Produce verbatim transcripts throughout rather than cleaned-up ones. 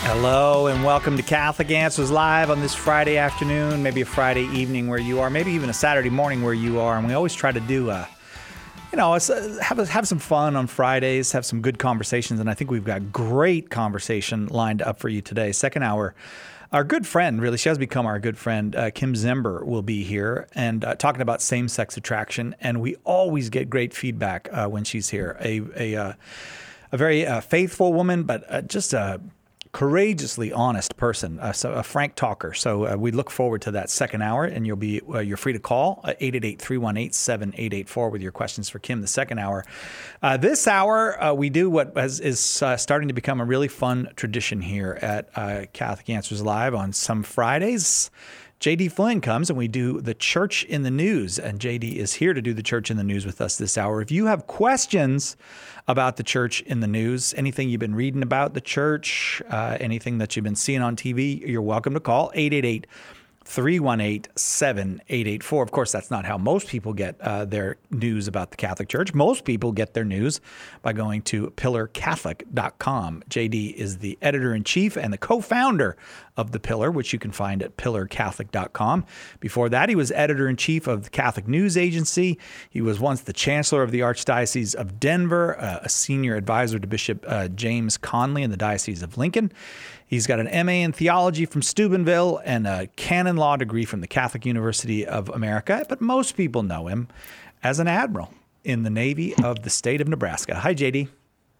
Hello and welcome to Catholic Answers Live on this Friday afternoon, maybe a Friday evening where you are, maybe even a Saturday morning where you are. And we always try to do, uh, you know, have, a, have some fun on Fridays, have some good conversations. And I think we've got great conversation lined up for you today. Second hour, our good friend, really, she has become our good friend, uh, Kim Zember will be here and uh, talking about same-sex attraction. And we always get great feedback uh, when she's here. A, a, uh, a very uh, faithful woman, but uh, just a courageously honest person, uh, so a frank talker. So uh, we look forward to that second hour, and you'll be uh, you're free to call uh, eight eight eight, three one eight, seven eight eight four with your questions for Kim the second hour. Uh, this hour, uh, we do what has, is uh, starting to become a really fun tradition here at uh, Catholic Answers Live on some Fridays. J D Flynn comes and we do the Church in the News, and J D is here to do the Church in the News with us this hour. If you have questions about the Church in the News, anything you've been reading about the Church, uh, anything that you've been seeing on T V, you're welcome to call eight eight eight, three one eight, seven eight eight four. Of course, that's not how most people get uh, their news about the Catholic Church. Most people get their news by going to pillar catholic dot com. J D is the editor-in-chief and the co-founder of The Pillar, which you can find at pillar catholic dot com. Before that, he was editor-in-chief of the Catholic News Agency. He was once the chancellor of the Archdiocese of Denver, uh, a senior advisor to Bishop uh, James Conley in the Diocese of Lincoln. He's got an M A in theology from Steubenville and a canon law degree from the Catholic University of America. But most people know him as an admiral in the Navy of the state of Nebraska. Hi, J D.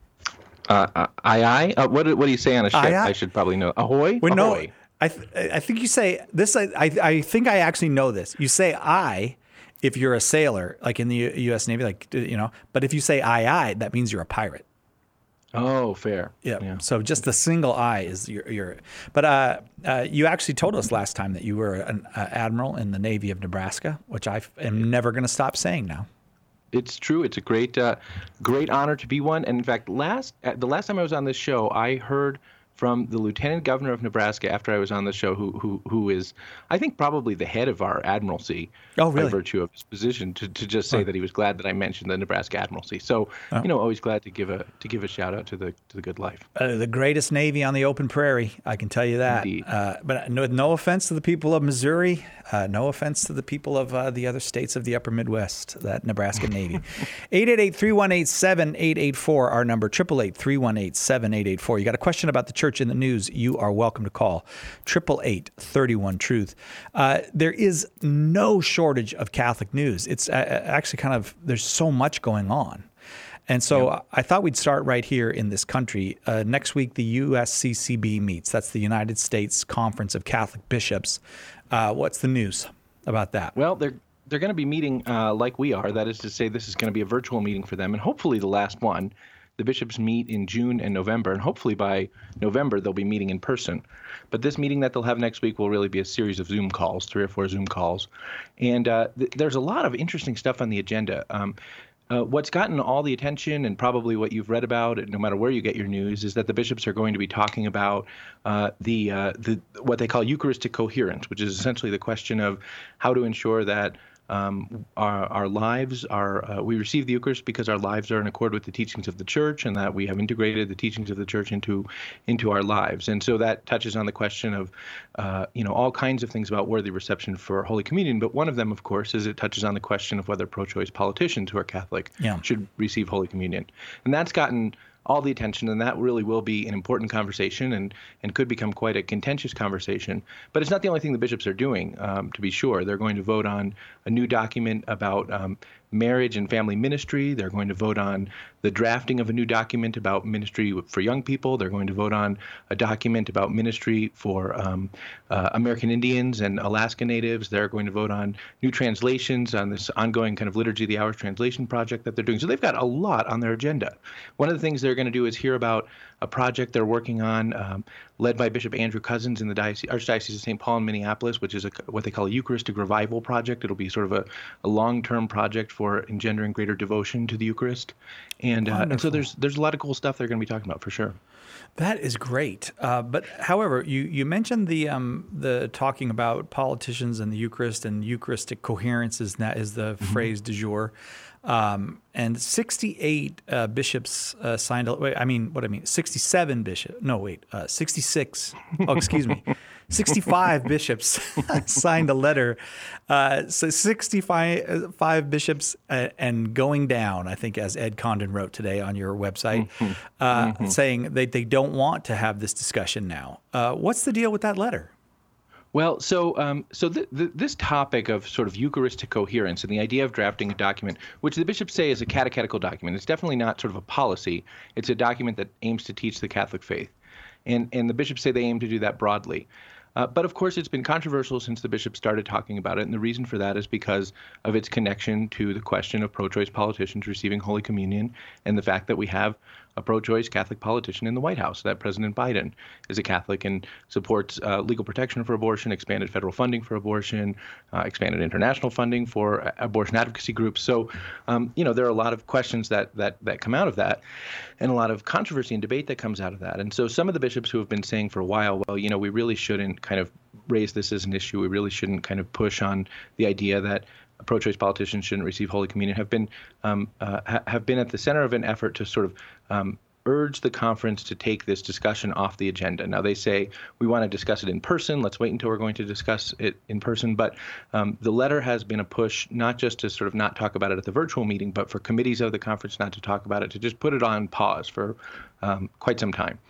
Uh, uh, aye, aye. Uh, what, what do you say on a ship? Aye, aye. I should probably know. Ahoy? Well, no, Ahoy. I th- I think you say this. I, I I think I actually know this. You say aye if you're a sailor, like in the U- U.S. Navy, like you know. But if you say aye, aye, that means you're a pirate. Oh, fair. Yeah. yeah. So just the single I is your, your but uh, uh, you actually told us last time that you were an uh, admiral in the Navy of Nebraska, which I f- am never going to stop saying now. It's true. It's a great, uh, great honor to be one. And in fact, last uh, the last time I was on this show, I heard from the Lieutenant Governor of Nebraska after I was on the show, who who who is, I think, probably the head of our admiralty. Oh, really? By virtue of his position, to, to just say oh. that he was glad that I mentioned the Nebraska Admiralty. So, oh. you know, always glad to give a to give a shout out to the to the good life. Uh, the greatest Navy on the open prairie, I can tell you that. Indeed. Uh, but no, no offense to the people of Missouri, uh, no offense to the people of uh, the other states of the upper Midwest, that Nebraska Navy. eight eight eight, three one eight, seven eight eight four, our number, eight eight eight, three one eight, seven eight eight four. You got a question about the Church in the News, you are welcome to call eight eight eight, three one, truth. Uh, there is no shortage of Catholic news. It's uh, actually kind of, there's so much going on. And so yep. I thought we'd start right here in this country. Uh, next week, the U S C C B meets. That's the United States Conference of Catholic Bishops. Uh, what's the news about that? Well, they're they're going to be meeting uh, like we are. That is to say, this is going to be a virtual meeting for them, and hopefully the last one. The bishops meet in June and November, and hopefully by November they'll be meeting in person. But this meeting that they'll have next week will really be a series of Zoom calls, three or four Zoom calls. And uh, th- there's a lot of interesting stuff on the agenda. Um, uh, what's gotten all the attention, and probably what you've read about, no matter where you get your news, is that the bishops are going to be talking about uh, the uh, the what they call Eucharistic coherence, which is essentially the question of how to ensure that Um, our, our lives are, uh, we receive the Eucharist because our lives are in accord with the teachings of the Church, and that we have integrated the teachings of the Church into into our lives. And so that touches on the question of, uh, you know, all kinds of things about worthy reception for Holy Communion. But one of them, of course, is it touches on the question of whether pro-choice politicians who are Catholic yeah. should receive Holy Communion. And that's gotten all the attention, and that really will be an important conversation and, and could become quite a contentious conversation. But it's not the only thing the bishops are doing, um, to be sure. They're going to vote on a new document about um, marriage and family ministry. They're going to vote on the drafting of a new document about ministry for young people. They're going to vote on a document about ministry for um, uh, American Indians and Alaska Natives. They're going to vote on new translations on this ongoing kind of Liturgy of the Hours translation project that they're doing. So they've got a lot on their agenda. One of the things they're going to do is hear about a project they're working on um, led by Bishop Andrew Cousins in the diocese, Archdiocese of Saint Paul in Minneapolis, which is a, what they call a Eucharistic revival project. It'll be sort of a, a long-term project for engendering greater devotion to the Eucharist. And, uh, and so there's there's a lot of cool stuff they're going to be talking about for sure. That is great. Uh, but however, you, you mentioned the um, the talking about politicians and the Eucharist, and Eucharistic coherence is, that is the mm-hmm. phrase du jour. Um, and sixty-eight uh, bishops uh, signed. A, wait, I mean, what I mean, sixty-seven bishops. No, wait, uh, sixty-six. Oh, excuse me, sixty-five bishops signed a letter. Uh, so sixty-five five bishops uh, and going down. I think, as Ed Condon wrote today on your website, mm-hmm. Uh, mm-hmm. saying they they don't want to have this discussion now. Uh, what's the deal with that letter? Well, so um, so th- th- this topic of sort of Eucharistic coherence and the idea of drafting a document, which the bishops say is a catechetical document, it's definitely not sort of a policy. It's a document that aims to teach the Catholic faith. And, and the bishops say they aim to do that broadly. Uh, but of course, it's been controversial since the bishops started talking about it. And the reason for that is because of its connection to the question of pro-choice politicians receiving Holy Communion and the fact that we have a pro-choice Catholic politician in the White House, that President Biden is a Catholic and supports uh, legal protection for abortion, expanded federal funding for abortion, uh, expanded international funding for uh, abortion advocacy groups. So, um, you know, there are a lot of questions that that that come out of that, and a lot of controversy and debate that comes out of that. And so some of the bishops who have been saying for a while, well, you know, we really shouldn't kind of raise this as an issue. We really shouldn't kind of push on the idea that pro-choice politicians shouldn't receive Holy Communion, have been um, uh, ha- have been at the center of an effort to sort of um, urge the conference to take this discussion off the agenda. Now, they say we want to discuss it in person. Let's wait until we're going to discuss it in person. But um, the letter has been a push not just to sort of not talk about it at the virtual meeting, but for committees of the conference not to talk about it, to just put it on pause for um, quite some time.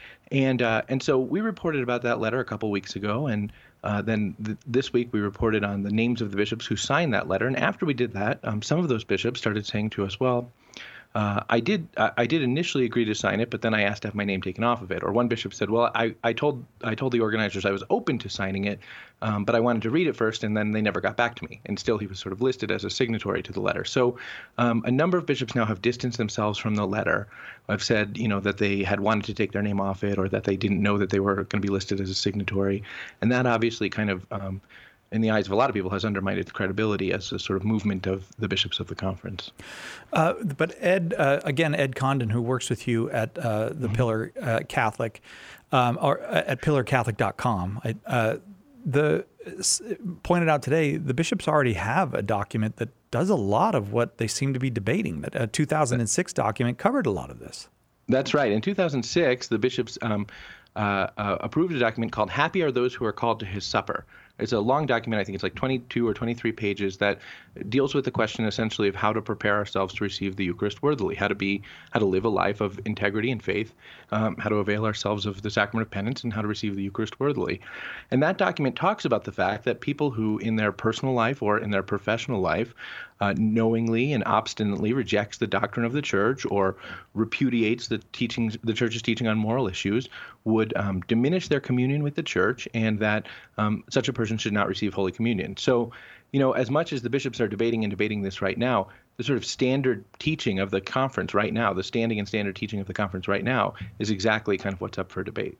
And uh, and so we reported about that letter a couple weeks ago, and uh, then th- this week we reported on the names of the bishops who signed that letter. And after we did that, um, some of those bishops started saying to us, well, Uh, I did I, I did initially agree to sign it, but then I asked to have my name taken off of it. Or one bishop said, well, I, I told I told the organizers I was open to signing it, um, but I wanted to read it first, and then they never got back to me. And still he was sort of listed as a signatory to the letter. So um, a number of bishops now have distanced themselves from the letter. I've said, you know, that they had wanted to take their name off it, or that they didn't know that they were going to be listed as a signatory. And that obviously kind of um, in the eyes of a lot of people, has undermined its credibility as a sort of movement of the bishops of the conference. Uh, but Ed, uh, again, Ed Condon, who works with you at uh, the mm-hmm. Pillar uh, Catholic, um, or at pillar catholic dot com, I, uh, the pointed out today, the bishops already have a document that does a lot of what they seem to be debating. That a two thousand six document covered a lot of this. That's right. In two thousand six, the bishops um, uh, uh, approved a document called "Happy Are Those Who Are Called to His Supper." It's a long document. I think it's like twenty-two or twenty-three pages that deals with the question essentially of how to prepare ourselves to receive the Eucharist worthily, how to be, how to live a life of integrity and faith, um, how to avail ourselves of the sacrament of penance, and how to receive the Eucharist worthily. And that document talks about the fact that people who in their personal life or in their professional life uh, knowingly and obstinately rejects the doctrine of the Church or repudiates the teachings, the Church's teaching on moral issues, would um, diminish their communion with the Church, and that um, such a person should not receive Holy Communion. So, you know, as much as the bishops are debating and debating this right now, the sort of standard teaching of the conference right now, the standing and standard teaching of the conference right now, is exactly kind of what's up for debate.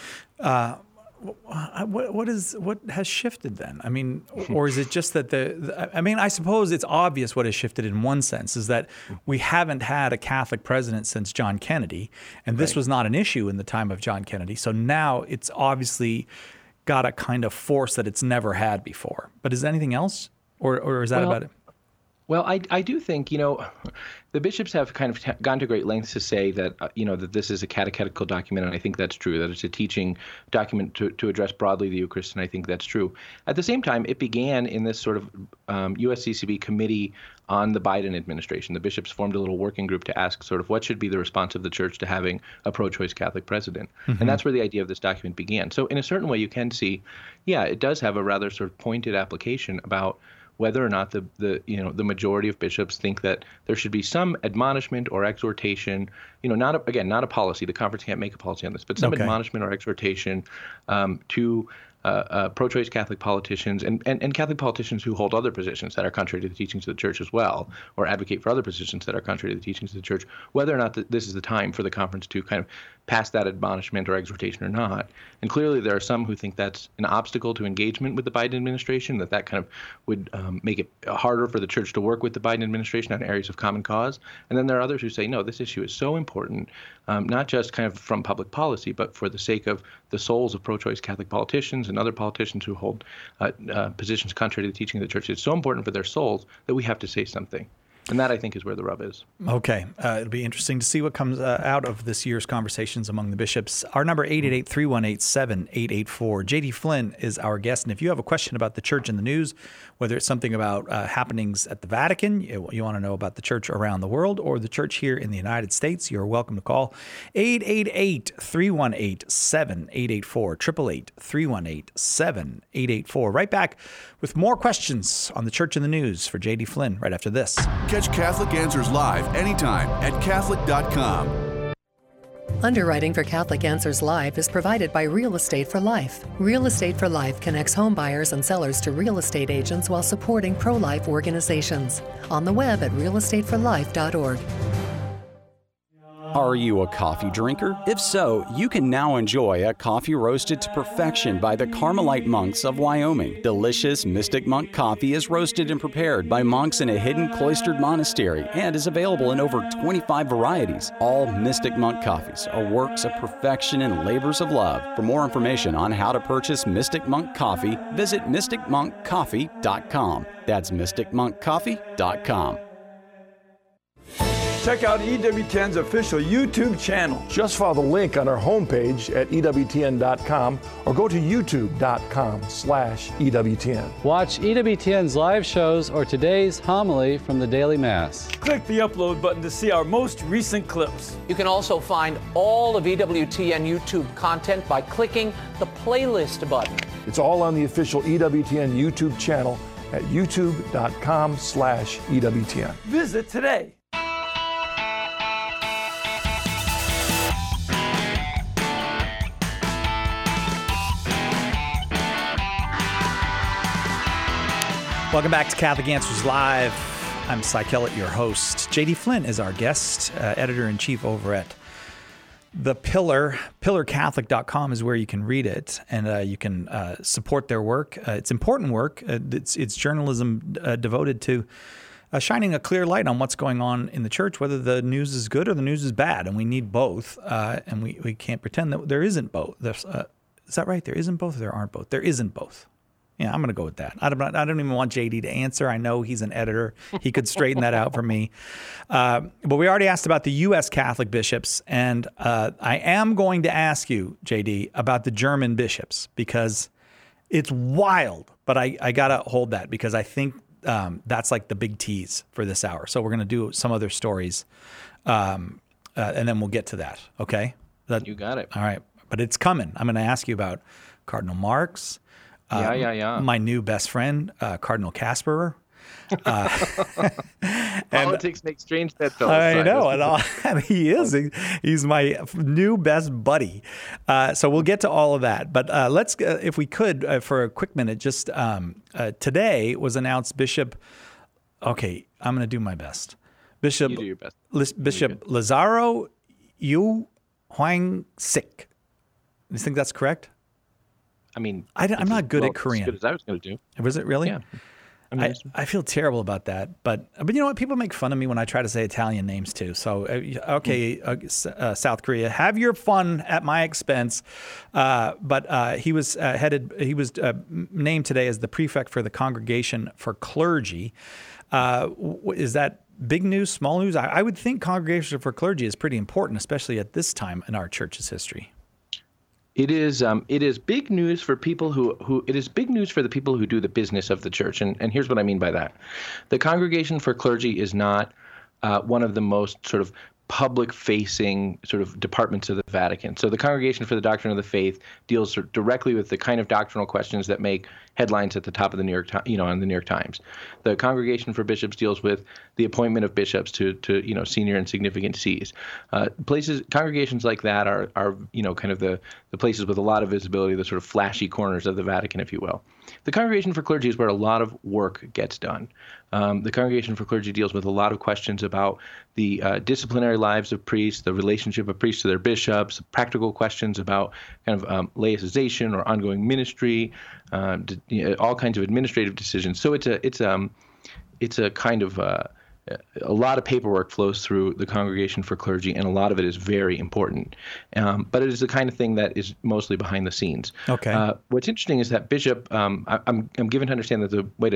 Uh, what what is what has shifted then? I mean, or is it just that the, the? I mean, I suppose it's obvious what has shifted in one sense is that we haven't had a Catholic president since John Kennedy, and this right. was not an issue in the time of John Kennedy. So now it's obviously got a kind of force that it's never had before. But is there anything else, or or is that well, about it? Well, I, I do think, you know, the bishops have kind of t- gone to great lengths to say that, uh, you know, that this is a catechetical document, and I think that's true, that it's a teaching document to, to address broadly the Eucharist, and I think that's true. At the same time, it began in this sort of um, U S C C B committee on the Biden administration. The bishops formed a little working group to ask sort of what should be the response of the Church to having a pro-choice Catholic president. Mm-hmm. And that's where the idea of this document began. So in a certain way, you can see, yeah, it does have a rather sort of pointed application about whether or not the, the you know the majority of bishops think that there should be some admonishment or exhortation, you know, not a, again not a policy. The conference can't make a policy on this, but some okay. admonishment or exhortation um, to uh, uh, pro-choice Catholic politicians and, and and Catholic politicians who hold other positions that are contrary to the teachings of the Church as well, or advocate for other positions that are contrary to the teachings of the Church. Whether or not the, this is the time for the conference to kind of pass that admonishment or exhortation or not. And clearly there are some who think that's an obstacle to engagement with the Biden administration, that that kind of would um, make it harder for the Church to work with the Biden administration on areas of common cause. And then there are others who say, no, this issue is so important, um, not just kind of from public policy, but for the sake of the souls of pro-choice Catholic politicians and other politicians who hold uh, uh, positions contrary to the teaching of the Church. It's so important for their souls that we have to say something. And that, I think, is where the rub is. Okay. Uh, it'll be interesting to see what comes uh, out of this year's conversations among the bishops. Our number, eight eight eight, three one eight, seven eight eight four. J D Flynn is our guest. And if you have a question about the church in the news, whether it's something about uh, happenings at the Vatican, you, you want to know about the church around the world, or the church here in the United States, you're welcome to call eight eight eight, three one eight, seven eight eight four, eight eight eight, three one eight, seven eight eight four. Right back with more questions on the church in the news for J D Flynn right after this. Catch Catholic Answers live anytime at Catholic dot com. Underwriting for Catholic Answers Live is provided by Real Estate for Life. Real Estate for Life connects home buyers and sellers to real estate agents while supporting pro-life organizations. On the web at real estate for life dot org. Are you a coffee drinker? If so, you can now enjoy a coffee roasted to perfection by the Carmelite monks of Wyoming. Delicious Mystic Monk coffee is roasted and prepared by monks in a hidden cloistered monastery and is available in over twenty-five varieties. All Mystic Monk coffees are works of perfection and labors of love. For more information on how to purchase Mystic Monk coffee, visit mystic monk coffee dot com. That's mystic monk coffee dot com. Check out E W T N's official YouTube channel. Just follow the link on our homepage at E W T N dot com or go to youtube dot com slash E W T N. Watch E W T N's live shows or today's homily from the Daily Mass. Click the upload button to see our most recent clips. You can also find all of E W T N YouTube content by clicking the playlist button. It's all on the official E W T N YouTube channel at youtube dot com slash E W T N. Visit today. Welcome back to Catholic Answers Live. I'm Cy Kellett, your host. J D Flynn is our guest, uh, editor-in-chief over at The Pillar. pillar catholic dot com is where you can read it, and uh, you can uh, support their work. Uh, it's important work. Uh, it's, it's journalism uh, devoted to uh, shining a clear light on what's going on in the church, whether the news is good or the news is bad, and we need both, uh, and we, we can't pretend that there isn't both. There's, uh, is that right? There isn't both or there aren't both? There isn't both. Yeah, I'm going to go with that. I don't, I don't even want J D to answer. I know he's an editor. He could straighten that out for me. Uh, but we already asked about the U S Catholic bishops, and uh, I am going to ask you, J D, about the German bishops, because it's wild. But I, I got to hold that because I think um, that's like the big tease for this hour. So we're going to do some other stories, um, uh, and then we'll get to that, okay? That, you got it. All right. But it's coming. I'm going to ask you about Cardinal Marx. Yeah, Uh, yeah, yeah. My new best friend, uh, Cardinal Kasperer. Uh, Politics makes strange bedfellows. I know, and all, and he is. He, he's my new best buddy. Uh, so we'll get to all of that. But uh, let's, uh, if we could, uh, for a quick minute, just um, uh, today was announced Bishop. Okay, I'm going to do my best. Bishop. You do your best. Lis, Bishop Lazaro Yu Huang Sik. You think that's correct? I mean, I, I'm not good well, at Korean. As good as I was going to do. Was it really? Yeah. I, mean, I, I feel terrible about that, but but you know what? People make fun of me when I try to say Italian names too. So uh, okay, uh, uh, South Korea, have your fun at my expense. Uh, but uh, he was uh, headed. He was uh, named today as the prefect for the Congregation for Clergy. Uh, is that big news? Small news? I, I would think Congregation for Clergy is pretty important, especially at this time in our church's history. It is um, it is big news for people who, who it is big news for the people who do the business of the church. And, and here's what I mean by that. The Congregation for Clergy is not uh, one of the most sort of public-facing sort of departments of the Vatican. So the Congregation for the Doctrine of the Faith deals sort of directly with the kind of doctrinal questions that make headlines at the top of the New York, you know, on the New York Times. The Congregation for Bishops deals with the appointment of bishops to, to you know, senior and significant sees. Uh, places, congregations like that are, are, you know, kind of the, the places with a lot of visibility, the sort of flashy corners of the Vatican, if you will. The Congregation for Clergy is where a lot of work gets done. Um, the Congregation for Clergy deals with a lot of questions about the uh, disciplinary lives of priests, the relationship of priests to their bishops, practical questions about kind of um, laicization or ongoing ministry, uh, you know, all kinds of administrative decisions. So it's a it's um it's a kind of uh, a lot of paperwork flows through the Congregation for Clergy, and a lot of it is very important. Um, but it is the kind of thing that is mostly behind the scenes. Okay. Uh, what's interesting is that Bishop, um, I, I'm I'm given to understand that the way to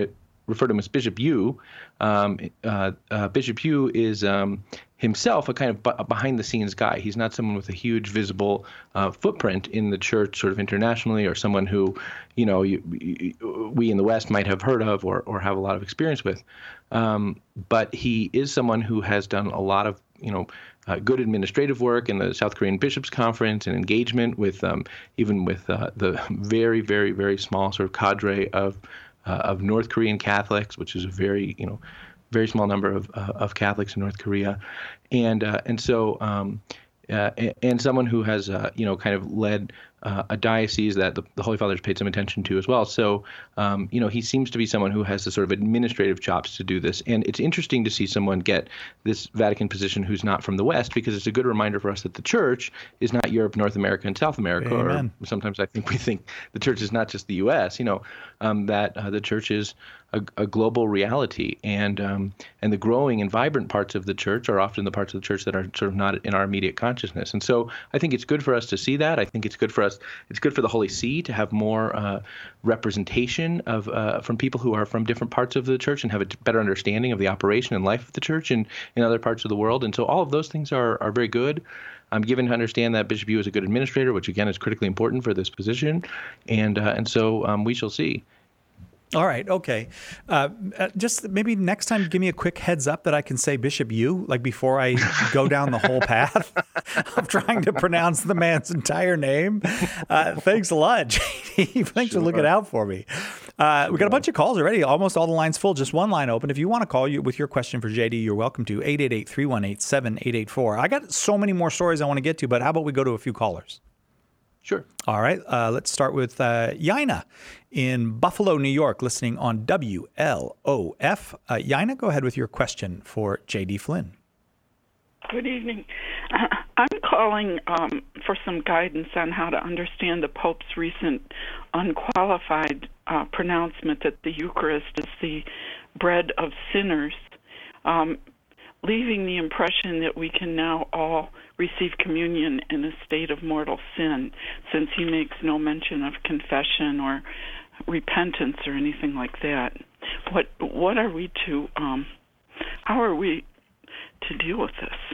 refer to him as Bishop Yu. Um, uh, uh, Bishop Yu is um, himself a kind of b- behind-the-scenes guy. He's not someone with a huge visible uh, footprint in the church, sort of internationally, or someone who, you know, you, you, we in the West might have heard of or or have a lot of experience with. Um, but he is someone who has done a lot of, you know, uh, good administrative work in the South Korean Bishops' Conference and engagement with um, even with uh, the very, very, very small sort of cadre of uh, of North Korean Catholics, which is a very, you know, very small number of uh, of Catholics in North Korea, and uh, and so um, uh, and, and someone who has uh, you know kind of led uh, a diocese that the, the Holy Father's paid some attention to as well. So um, you know he seems to be someone who has the sort of administrative chops to do this, and it's interesting to see someone get this Vatican position who's not from the West, because it's a good reminder for us that the Church is not Europe, North America, and South America. Amen. Or sometimes I think we think the Church is not just the U S. You know um, that uh, the Church is A, a global reality, and um, and the growing and vibrant parts of the church are often the parts of the church that are sort of not in our immediate consciousness. And so I think it's good for us to see that. I think it's good for us. It's good for the Holy See to have more uh, representation of uh, from people who are from different parts of the church and have a better understanding of the operation and life of the church in, in other parts of the world. And so all of those things are are very good. I'm given to understand that Bishop Yu is a good administrator, which again is critically important for this position. And uh, and so um, we shall see. All right. Okay. Uh, just maybe next time, give me a quick heads up that I can say Bishop Yu, like before I go down the whole path of trying to pronounce the man's entire name. Uh, thanks a lot, J D. Thanks sure. for looking out for me. Uh, we got a bunch of calls already. Almost all the lines full. Just one line open. If you want to call you with your question for J D, you're welcome to. eight eight eight, three one eight, seven eight eight four. I got so many more stories I want to get to, but how about we go to a few callers? Sure. All right. Uh, let's start with uh, Yaina in Buffalo, New York, listening on W L O F. Uh, Yaina, go ahead with your question for J D. Flynn. Good evening. Uh, I'm calling um, for some guidance on how to understand the Pope's recent unqualified uh, pronouncement that the Eucharist is the bread of sinners, um, leaving the impression that we can now all receive communion in a state of mortal sin, since he makes no mention of confession or repentance or anything like that. What what are we to, um, how are we to deal with this?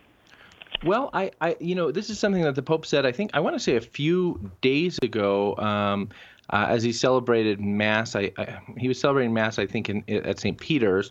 Well, I, I, you know, this is something that the Pope said, I think, I want to say a few days ago, um, uh, as he celebrated Mass. I, I, he was celebrating Mass, I think, in, at Saint Peter's.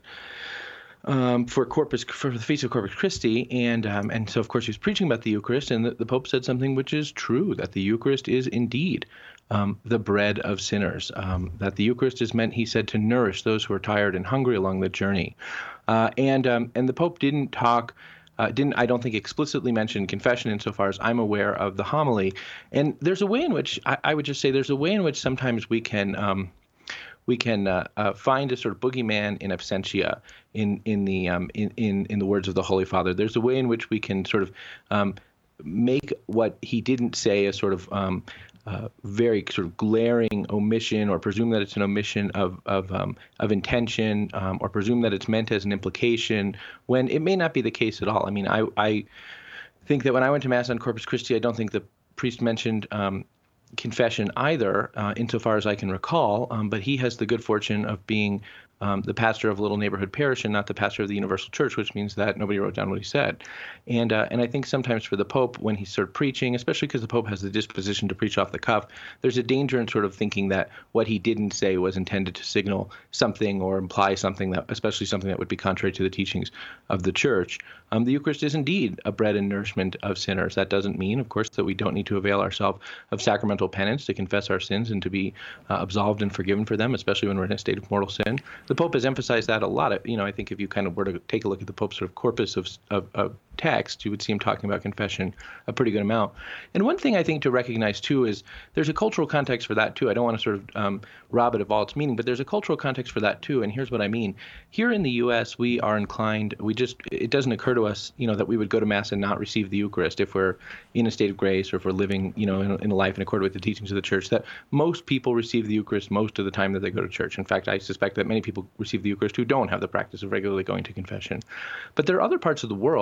Um, for Corpus, for the Feast of Corpus Christi, and um, and so of course he was preaching about the Eucharist, and the, the Pope said something which is true, that the Eucharist is indeed um, the bread of sinners. Um, that the Eucharist is meant, he said, to nourish those who are tired and hungry along the journey, uh, and um, and the Pope didn't talk. Uh, didn't, I don't think, explicitly mention confession insofar as I'm aware of the homily. And there's a way in which, I, I would just say, there's a way in which sometimes we can um, we can uh, uh, find a sort of boogeyman in absentia in in the um, in, in in the words of the Holy Father. There's a way in which we can sort of um, make what he didn't say a sort of um, uh, very sort of glaring omission, or presume that it's an omission of of um, of intention, um, or presume that it's meant as an implication, when it may not be the case at all. I mean, I I think that when I went to Mass on Corpus Christi, I don't think the priest mentioned um, confession either, uh, insofar as I can recall, um, but he has the good fortune of being um, the pastor of a little neighborhood parish and not the pastor of the Universal Church, which means that nobody wrote down what he said. And uh, and I think sometimes for the Pope, when he's sort of preaching, especially because the Pope has the disposition to preach off the cuff, there's a danger in sort of thinking that what he didn't say was intended to signal something or imply something, that, especially something that would be contrary to the teachings of the Church. Um, the Eucharist is indeed a bread and nourishment of sinners. That doesn't mean, of course, that we don't need to avail ourselves of sacramental penance to confess our sins and to be uh, absolved and forgiven for them, especially when we're in a state of mortal sin. The Pope has emphasized that a lot. You know, I think if you kind of were to take a look at the Pope's sort of corpus of, of, of text, you would see him talking about confession a pretty good amount. And one thing I think to recognize, too, is there's a cultural context for that, too. I don't want to sort of um, rob it of all its meaning, but there's a cultural context for that, too. And here's what I mean. Here in the U S, we are inclined, we just, it doesn't occur to us, you know, that we would go to Mass and not receive the Eucharist if we're in a state of grace, or if we're living, you know, in a, in a life in accord with the teachings of the Church, that most people receive the Eucharist most of the time that they go to church. In fact, I suspect that many people receive the Eucharist who don't have the practice of regularly going to confession. But there are other parts of the world, and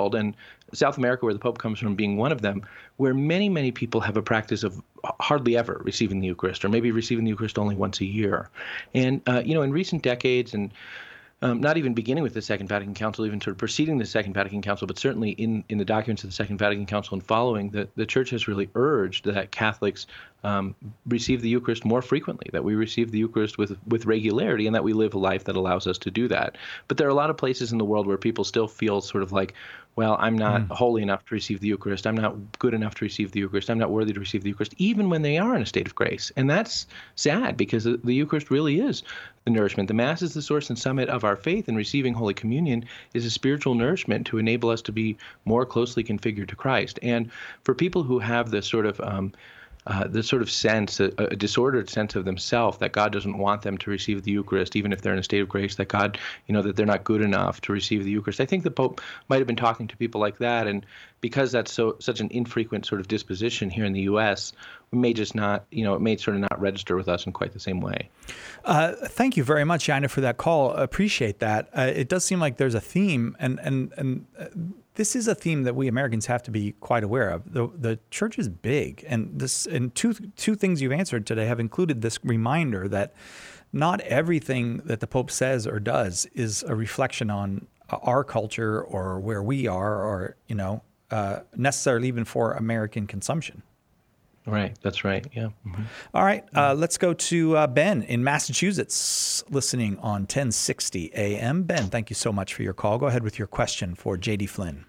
South America, where the Pope comes from, being one of them, where many, many people have a practice of hardly ever receiving the Eucharist, or maybe receiving the Eucharist only once a year. And, uh, you know, in recent decades, and Um, not even beginning with the Second Vatican Council, even sort of preceding the Second Vatican Council, but certainly in, in the documents of the Second Vatican Council and following, the, the Church has really urged that Catholics um, receive the Eucharist more frequently, that we receive the Eucharist with, with regularity, and that we live a life that allows us to do that. But there are a lot of places in the world where people still feel sort of like, well, I'm not mm. holy enough to receive the Eucharist. I'm not good enough to receive the Eucharist. I'm not worthy to receive the Eucharist, even when they are in a state of grace. And that's sad, because the, the Eucharist really is the nourishment. The Mass is the source and summit of our faith, and receiving Holy Communion is a spiritual nourishment to enable us to be more closely configured to Christ. And for people who have this sort of um, Uh, this sort of sense, a, a disordered sense of themselves, that God doesn't want them to receive the Eucharist, even if they're in a state of grace, that God, you know, that they're not good enough to receive the Eucharist. I think the Pope might have been talking to people like that, and because that's so such an infrequent sort of disposition here in the U S, we may just not, you know, it may sort of not register with us in quite the same way. Uh, thank you very much, Jaina, for that call. Appreciate that. Uh, it does seem like there's a theme, and and and. Uh, This is a theme that we Americans have to be quite aware of. The the church is big, and this and two two things you've answered today have included this reminder that not everything that the Pope says or does is a reflection on our culture or where we are, or you know, uh, necessarily even for American consumption. Right, that's right, yeah. Mm-hmm. All right, uh, let's go to uh, Ben in Massachusetts, listening on ten sixty A M. Ben, thank you so much for your call. Go ahead with your question for J D Flynn.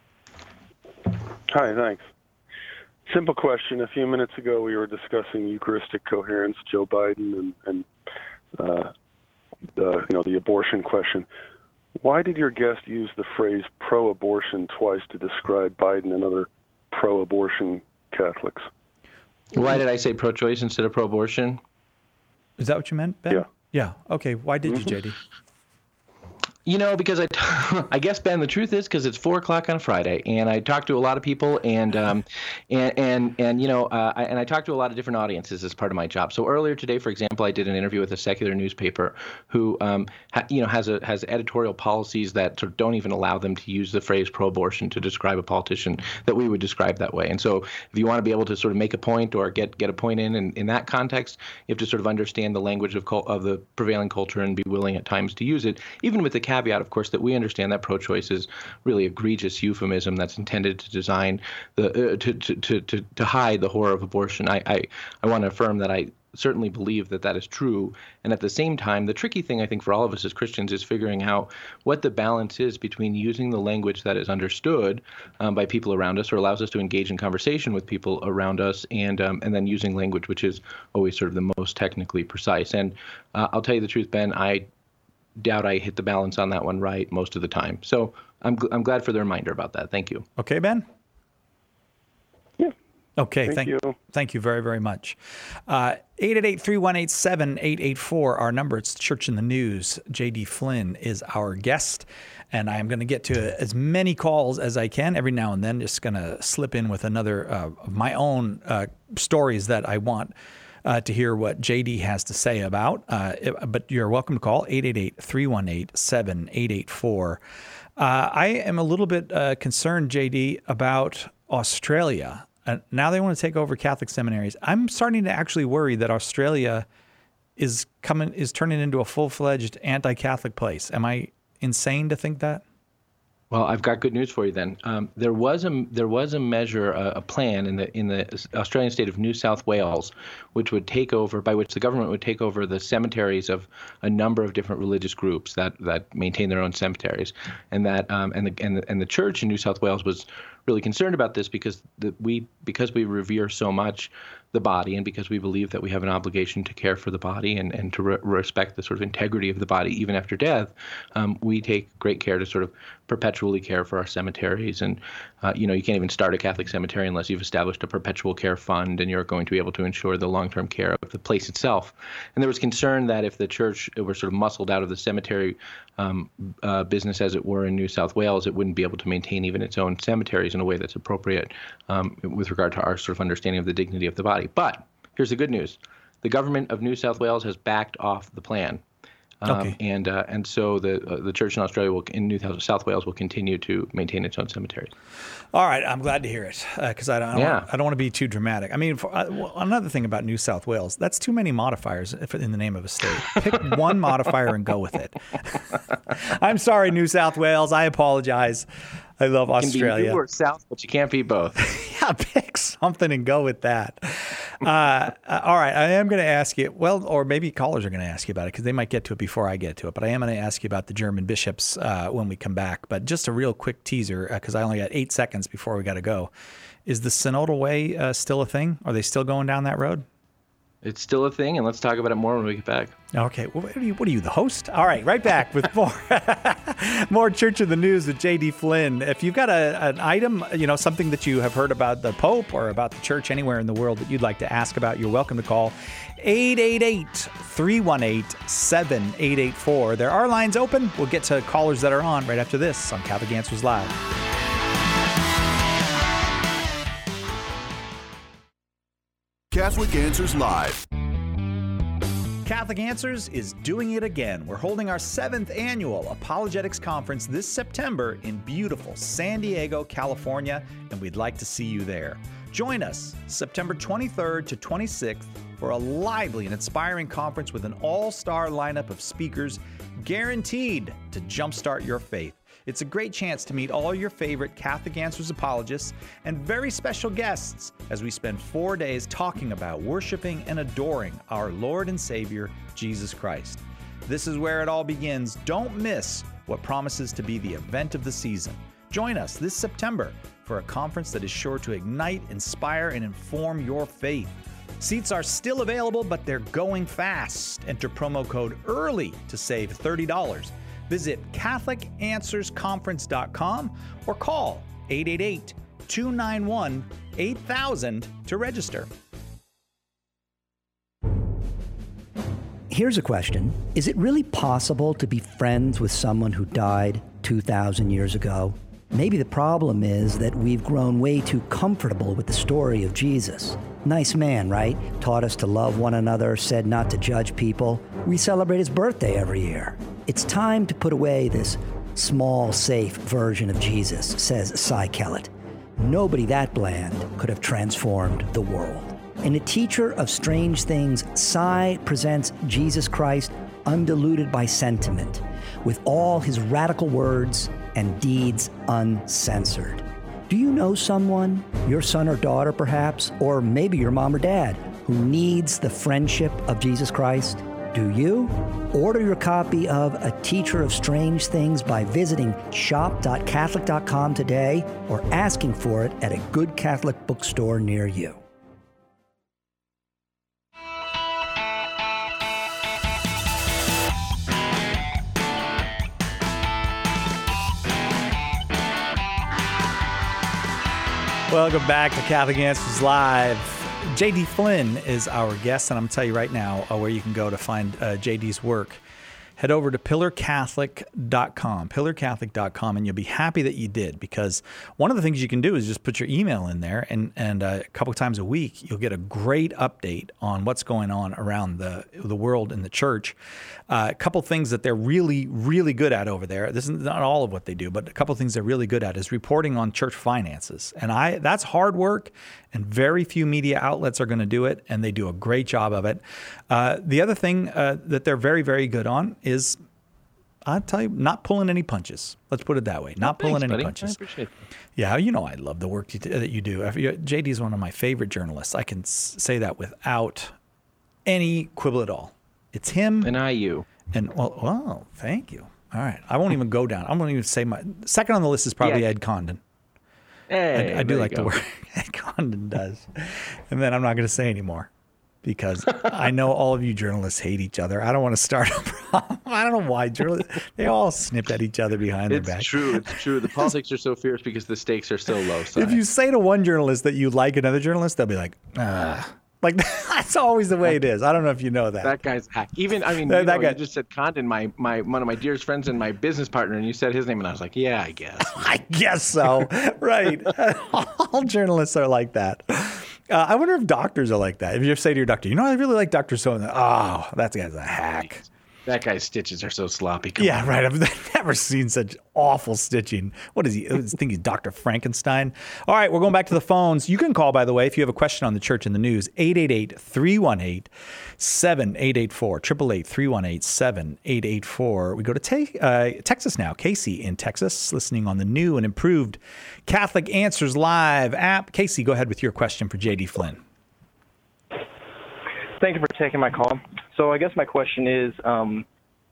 Hi, thanks. Simple question. A few minutes ago, we were discussing Eucharistic coherence, Joe Biden, and, and uh, the, you know, the abortion question. Why did your guest use the phrase pro-abortion twice to describe Biden and other pro-abortion Catholics? Why did I say pro-choice instead of pro-abortion? Is that what you meant, Ben? Yeah. Yeah. Okay. Why did Mm-hmm. you, J D? You know, because I, t- I guess, Ben, the truth is because it's four o'clock on a Friday, and I talk to a lot of people, and um, and and and you know, uh, I, and I talk to a lot of different audiences as part of my job. So earlier today, for example, I did an interview with a secular newspaper who, um, ha, you know, has a has editorial policies that sort of don't even allow them to use the phrase pro-abortion to describe a politician that we would describe that way. And so, if you want to be able to sort of make a point or get get a point in, in in that context, you have to sort of understand the language of cult, of the prevailing culture and be willing at times to use it, even with the caveat, of course, that we understand that pro-choice is really egregious euphemism that's intended to design the uh, to, to to to hide the horror of abortion. I, I I want to affirm that I certainly believe that that is true, and at the same time, the tricky thing I think for all of us as Christians is figuring out what the balance is between using the language that is understood um, by people around us or allows us to engage in conversation with people around us, and um, and then using language which is always sort of the most technically precise. And uh, I'll tell you the truth, Ben, I doubt I hit the balance on that one right most of the time. So I'm gl- I'm glad for the reminder about that. Thank you. Okay, Ben? Yeah. Okay, thank, thank you. Thank you very, very much. Uh, eight eight eight, three one eight, seven eight eight four, our number. It's Church in the News. J D Flynn is our guest, and I'm going to get to as many calls as I can every now and then, just going to slip in with another uh, of my own uh, stories that I want Uh, to hear what J D has to say about. Uh, it, but you're welcome to call eight eight eight, three one eight, seven eight eight four. Uh, I am a little bit uh, concerned, J D, about Australia. Uh, now they want to take over Catholic seminaries. I'm starting to actually worry that Australia is coming is turning into a full-fledged anti-Catholic place. Am I insane to think that? Well, I've got good news for you then. Um, there was a there was a measure, a, a plan in the in the Australian state of New South Wales, which would take over, by which the government would take over the cemeteries of a number of different religious groups that that maintain their own cemeteries, and that um, and the and the, and the church in New South Wales was really concerned about this because the, we because we revere so much the body, and because we believe that we have an obligation to care for the body and, and to re- respect the sort of integrity of the body even after death, um, we take great care to sort of perpetually care for our cemeteries. And, uh, you know, you can't even start a Catholic cemetery unless you've established a perpetual care fund and you're going to be able to ensure the long-term care of the place itself. And there was concern that if the church were sort of muscled out of the cemetery um, uh, business, as it were, in New South Wales, it wouldn't be able to maintain even its own cemeteries in a way that's appropriate um, with regard to our sort of understanding of the dignity of the body. But here's the good news. The government of New South Wales has backed off the plan. Um, Okay. And uh, and so the uh, the church in Australia will in New South Wales will continue to maintain its own cemeteries. All right, I'm glad to hear it because uh, I don't. I don't, Yeah. want, I don't want to be too dramatic. I mean, for, uh, well, another thing about New South Wales, that's too many modifiers if, in the name of a state. Pick one modifier and go with it. I'm sorry, New South Wales. I apologize. I love You can Australia. be New or South, but you can't be both. Yeah, pick something and go with that. Uh, all right, I am going to ask you, well, or maybe callers are going to ask you about it because they might get to it before I get to it. But I am going to ask you about the German bishops uh, when we come back. But just a real quick teaser because I only got eight seconds before we got to go. Is the Synodal Way uh, still a thing? Are they still going down that road? It's still a thing, and let's talk about it more when we get back. Okay. Well, what are you, what are you the host? All right, right back with more more Church of the News with J D Flynn. If you've got a, an item, you know, something that you have heard about the Pope or about the church anywhere in the world that you'd like to ask about, you're welcome to call eight eight eight, three one eight, seven eight eight four. There are lines open. We'll get to callers that are on right after this on Catholic Answers Live. Catholic Answers Live. Catholic Answers is doing it again. We're holding our seventh annual Apologetics Conference this September in beautiful San Diego, California, and we'd like to see you there. Join us September twenty-third to twenty-sixth for a lively and inspiring conference with an all-star lineup of speakers guaranteed to jumpstart your faith. It's a great chance to meet all your favorite Catholic Answers apologists and very special guests as we spend four days talking about worshiping and adoring our Lord and Savior, Jesus Christ. This is where it all begins. Don't miss what promises to be the event of the season. Join us this September for a conference that is sure to ignite, inspire, and inform your faith. Seats are still available, but they're going fast. Enter promo code EARLY to save thirty dollars. Visit Catholic Answers Conference dot com or call eight eight eight, two nine one, eight thousand to register. Here's a question. Is it really possible to be friends with someone who died two thousand years ago? Maybe the problem is that we've grown way too comfortable with the story of Jesus. Nice man, right? Taught us to love one another, said not to judge people. We celebrate his birthday every year. It's time to put away this small, safe version of Jesus, says Cy Kellett. Nobody that bland could have transformed the world. In A Teacher of Strange Things, Cy presents Jesus Christ undiluted by sentiment, with all his radical words and deeds uncensored. Do you know someone, your son or daughter perhaps, or maybe your mom or dad, who needs the friendship of Jesus Christ? Do you? Order your copy of A Teacher of Strange Things by visiting shop dot catholic dot com today or asking for it at a good Catholic bookstore near you. Welcome back to Catholic Answers Live. J D Flynn is our guest, and I'm going to tell you right now uh, where you can go to find uh, J D's work. Head over to pillar catholic dot com, pillar catholic dot com, and you'll be happy that you did, because one of the things you can do is just put your email in there, and, and uh, a couple times a week, you'll get a great update on what's going on around the, the world and the church. Uh, a couple things that they're really, really good at over there. This is not all of what they do, but a couple things they're really good at is reporting on church finances. And I that's hard work, and very few media outlets are going to do it, and they do a great job of it. Uh, the other thing uh, that they're very, very good on is, I'll tell you, not pulling any punches. Let's put it that way. Not Oh, pulling thanks, any buddy. punches. I appreciate that. Yeah, you know I love the work you do, that you do. J D is one of my favorite journalists. I can s- say that without any quibble at all. It's him. And I you. And, well, well, thank you. All right. I won't even go down. I won't even say my... Second on the list is probably Yeah. Ed Condon. Hey, I, I do there you like the go. work Ed Condon does. And then I'm not going to say anymore, because I know all of you journalists hate each other. I don't want to start a problem. I don't know why journalists, they all snip at each other behind It's their back. true. It's true. The politics are so fierce because the stakes are so low. If you say to one journalist that you like another journalist, they'll be like, ah. Like, that's always the way it is. I don't know if you know that. That guy's hack. Even, I mean, That- you, that know, guy- you just said Condon, my, my one of my dearest friends and my business partner, and you said his name, and I was like, yeah, I guess. I guess so. Right. All journalists are like that. Uh, I wonder if doctors are like that. If you say to your doctor, you know, I really like Doctor So-and-so. Oh, that guy's a hack. That guy's stitches are so sloppy. Come yeah, on. right. I've never seen such awful stitching. What is he? I think he's Doctor Frankenstein. All right, we're going back to the phones. You can call, by the way, if you have a question on the church and the news, eight eight eight, three one eight, seven eight eight four, eight eight eight, three one eight, seven eight eight four. We go to te- uh, Texas now. Casey in Texas, listening on the new and improved Catholic Answers Live app. Casey, go ahead with your question for J D Flynn. Thank you for taking my call. So I guess my question is, um,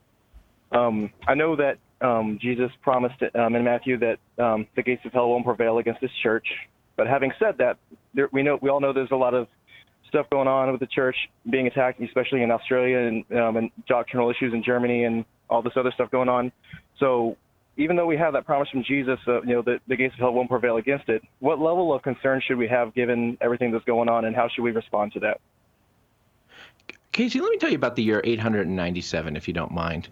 um, I know that um, Jesus promised um, in Matthew that um, the gates of hell won't prevail against this church. But having said that, there, we know we all know there's a lot of stuff going on with the church being attacked, especially in Australia and, um, and doctrinal issues in Germany and all this other stuff going on. So even though we have that promise from Jesus, uh, you know, that the gates of hell won't prevail against it, what level of concern should we have given everything that's going on, and how should we respond to that? Casey, let me tell you about the year eight hundred ninety-seven, if you don't mind.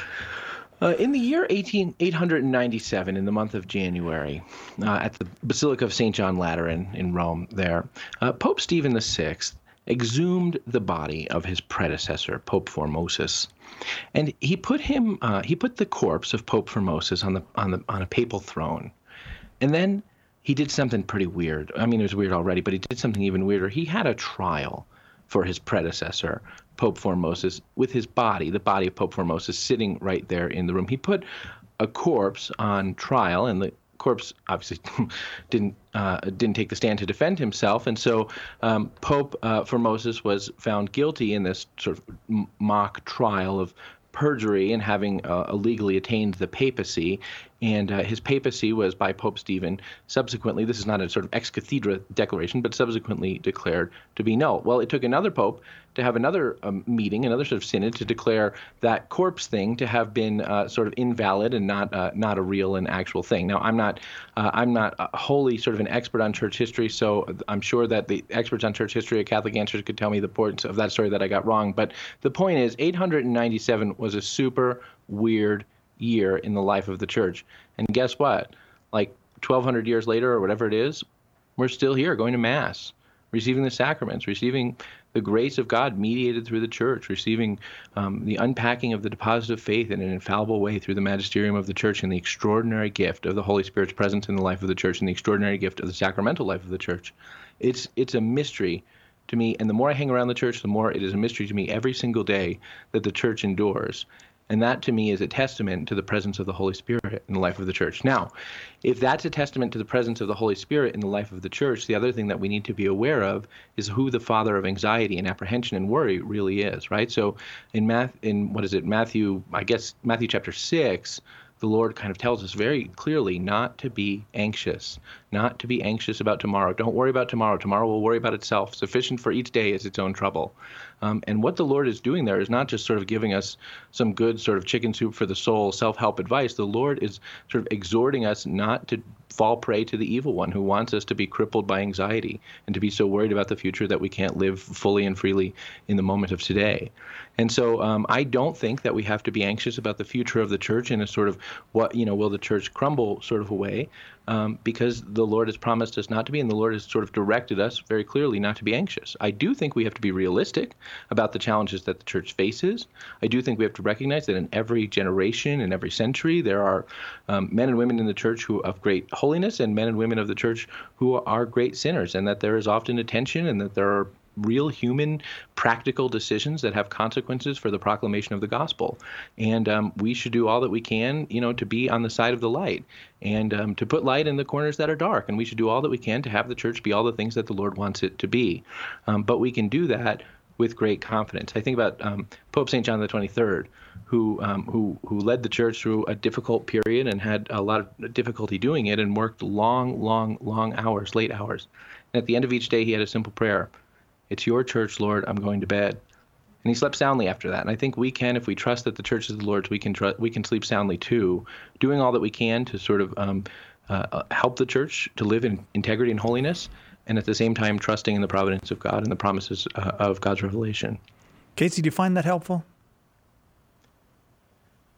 Uh, in the year eighteen, eight hundred ninety-seven, in the month of January, uh, at the Basilica of Saint John Lateran in Rome there, uh, Pope Stephen the Sixth exhumed the body of his predecessor, Pope Formosus. And he put him, uh, he put the corpse of Pope Formosus on the on the on a papal throne. And then he did something pretty weird. I mean, it was weird already, but he did something even weirder. He had a trial for his predecessor, Pope Formosus, with his body, the body of Pope Formosus, sitting right there in the room. He put a corpse on trial, and the corpse obviously didn't uh, didn't take the stand to defend himself, and so um, Pope uh, Formosus was found guilty in this sort of mock trial of perjury and having uh, illegally attained the papacy. And uh, his papacy was by Pope Stephen subsequently, this is not a sort of ex cathedra declaration, but subsequently declared to be null. Well, it took another pope to have another um, meeting, another sort of synod, to declare that corpse thing to have been uh, sort of invalid and not uh, not a real and actual thing. Now, I'm not uh, I'm not uh, wholly sort of an expert on church history, so I'm sure that the experts on church history at Catholic Answers could tell me the importance of that story that I got wrong. But the point is, eight hundred ninety-seven was a super weird year in the life of the church. And guess what? Like twelve hundred years later or whatever it is, we're still here going to Mass, receiving the sacraments, receiving the grace of God mediated through the church, receiving um, the unpacking of the deposit of faith in an infallible way through the magisterium of the church, and the extraordinary gift of the Holy Spirit's presence in the life of the church, and the extraordinary gift of the sacramental life of the church. It's it's a mystery to me, and the more I hang around the church, the more it is a mystery to me every single day that the church endures. And that, to me, is a testament to the presence of the Holy Spirit in the life of the church. Now, if that's a testament to the presence of the Holy Spirit in the life of the church, the other thing that we need to be aware of is who the father of anxiety and apprehension and worry really is, right? So in math, in what is it, Matthew, I guess Matthew chapter six, the Lord kind of tells us very clearly not to be anxious, not to be anxious about tomorrow. Don't worry about tomorrow. Tomorrow will worry about itself. Sufficient for each day is its own trouble. Um, and what the Lord is doing there is not just sort of giving us some good sort of chicken soup for the soul, self-help advice. The Lord is sort of exhorting us not to fall prey to the evil one who wants us to be crippled by anxiety and to be so worried about the future that we can't live fully and freely in the moment of today. And so um, I don't think that we have to be anxious about the future of the church in a sort of what, you know, will the church crumble sort of a way, um, because the Lord has promised us not to be, and the Lord has sort of directed us very clearly not to be anxious. I do think we have to be realistic about the challenges that the church faces. I do think we have to recognize that in every generation, in every century, there are um, men and women in the church who of great holiness and men and women of the church who are great sinners, and that there is often a tension, and that there are real human practical decisions that have consequences for the proclamation of the gospel. And um, we should do all that we can, you know, to be on the side of the light and um, to put light in the corners that are dark. And we should do all that we can to have the church be all the things that the Lord wants it to be. Um, but we can do that with great confidence. I think about um, Pope Saint John the twenty-third, who um, who who led the church through a difficult period and had a lot of difficulty doing it, and worked long, long, long hours, late hours. And at the end of each day, he had a simple prayer: "It's your church, Lord. I'm going to bed." And he slept soundly after that. And I think we can, if we trust that the church is the Lord's, we can tr- we can sleep soundly too, doing all that we can to sort of um, uh, help the church to live in integrity and holiness, and at the same time trusting in the providence of God and the promises uh, of God's revelation. Casey, do you find that helpful?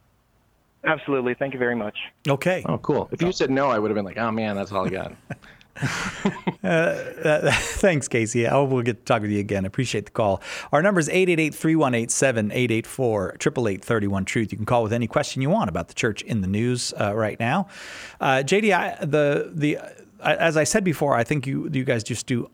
Absolutely. Thank you very much. Okay. Oh, cool. If you said no, I would have been like, oh, man, that's all I got. uh, uh, thanks, Casey. I hope we'll get to talk with you again. I appreciate the call. Our number is eight eight eight, three one eight, seven eight eight four, eight eight eight, three one, truth. You can call with any question you want about the church in the news uh, right now. Uh, J D, I, the the uh, as I said before, I think you you guys just do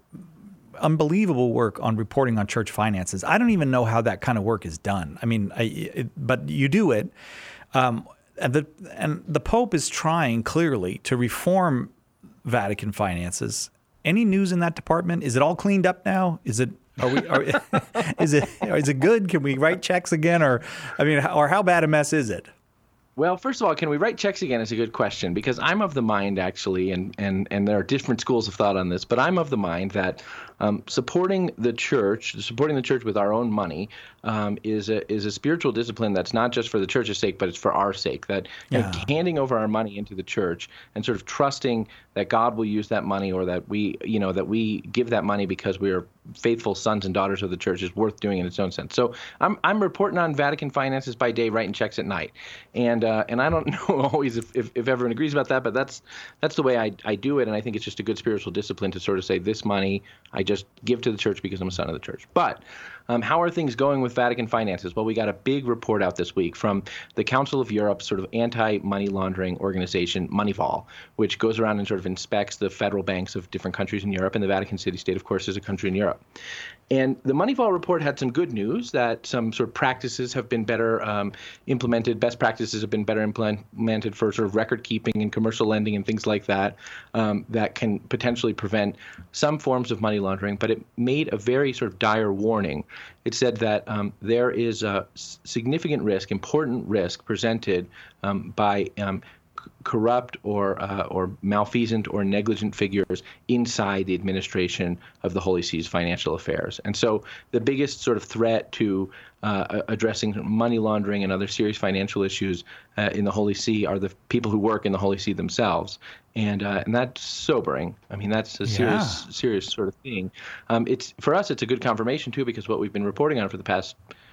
unbelievable work on reporting on church finances. I don't even know how that kind of work is done. I mean, I, it, but you do it. Um, and the and the Pope is trying clearly to reform Vatican finances. Any news in that department? Is it all cleaned up now? Is it? Are we? Are, is it? Is it good? Can we write checks again? Or, I mean, or how bad a mess is it? Well, first of all, can we write checks again is a good question, because I'm of the mind, actually, and, and, and there are different schools of thought on this, but I'm of the mind that um, supporting the church, supporting the church with our own money um, is a is a spiritual discipline that's not just for the church's sake, but it's for our sake. That you Yeah. know, handing over our money into the church and sort of trusting that God will use that money, or that we, you know, that we give that money because we are faithful sons and daughters of the church, is worth doing in its own sense. So I'm I'm reporting on Vatican finances by day, writing checks at night, and uh, and I don't know always if, if, if everyone agrees about that, but that's that's the way I, I do it, and I think it's just a good spiritual discipline to sort of say, this money I just give to the church because I'm a son of the church. But um, how are things going with Vatican finances? Well, we got a big report out this week from the Council of Europe's sort of anti-money laundering organization, Moneyval, which goes around and sort of inspects the federal banks of different countries in Europe, and the Vatican City State, of course, is a country in Europe. And the Moneyval report had some good news, that some sort of practices have been better um, implemented, best practices have been better implemented for sort of record keeping and commercial lending and things like that, um, that can potentially prevent some forms of money laundering. But it made a very sort of dire warning. It said that um, there is a significant risk, important risk presented um, by um, corrupt or uh, or malfeasant or negligent figures inside the administration of the Holy See's financial affairs. And so the biggest sort of threat to uh, addressing money laundering and other serious financial issues uh, in the Holy See are the people who work in the Holy See themselves. And uh, and that's sobering. I mean, that's a serious, Yeah. serious sort of thing. Um, it's for us, it's a good confirmation, too, because what we've been reporting on for the past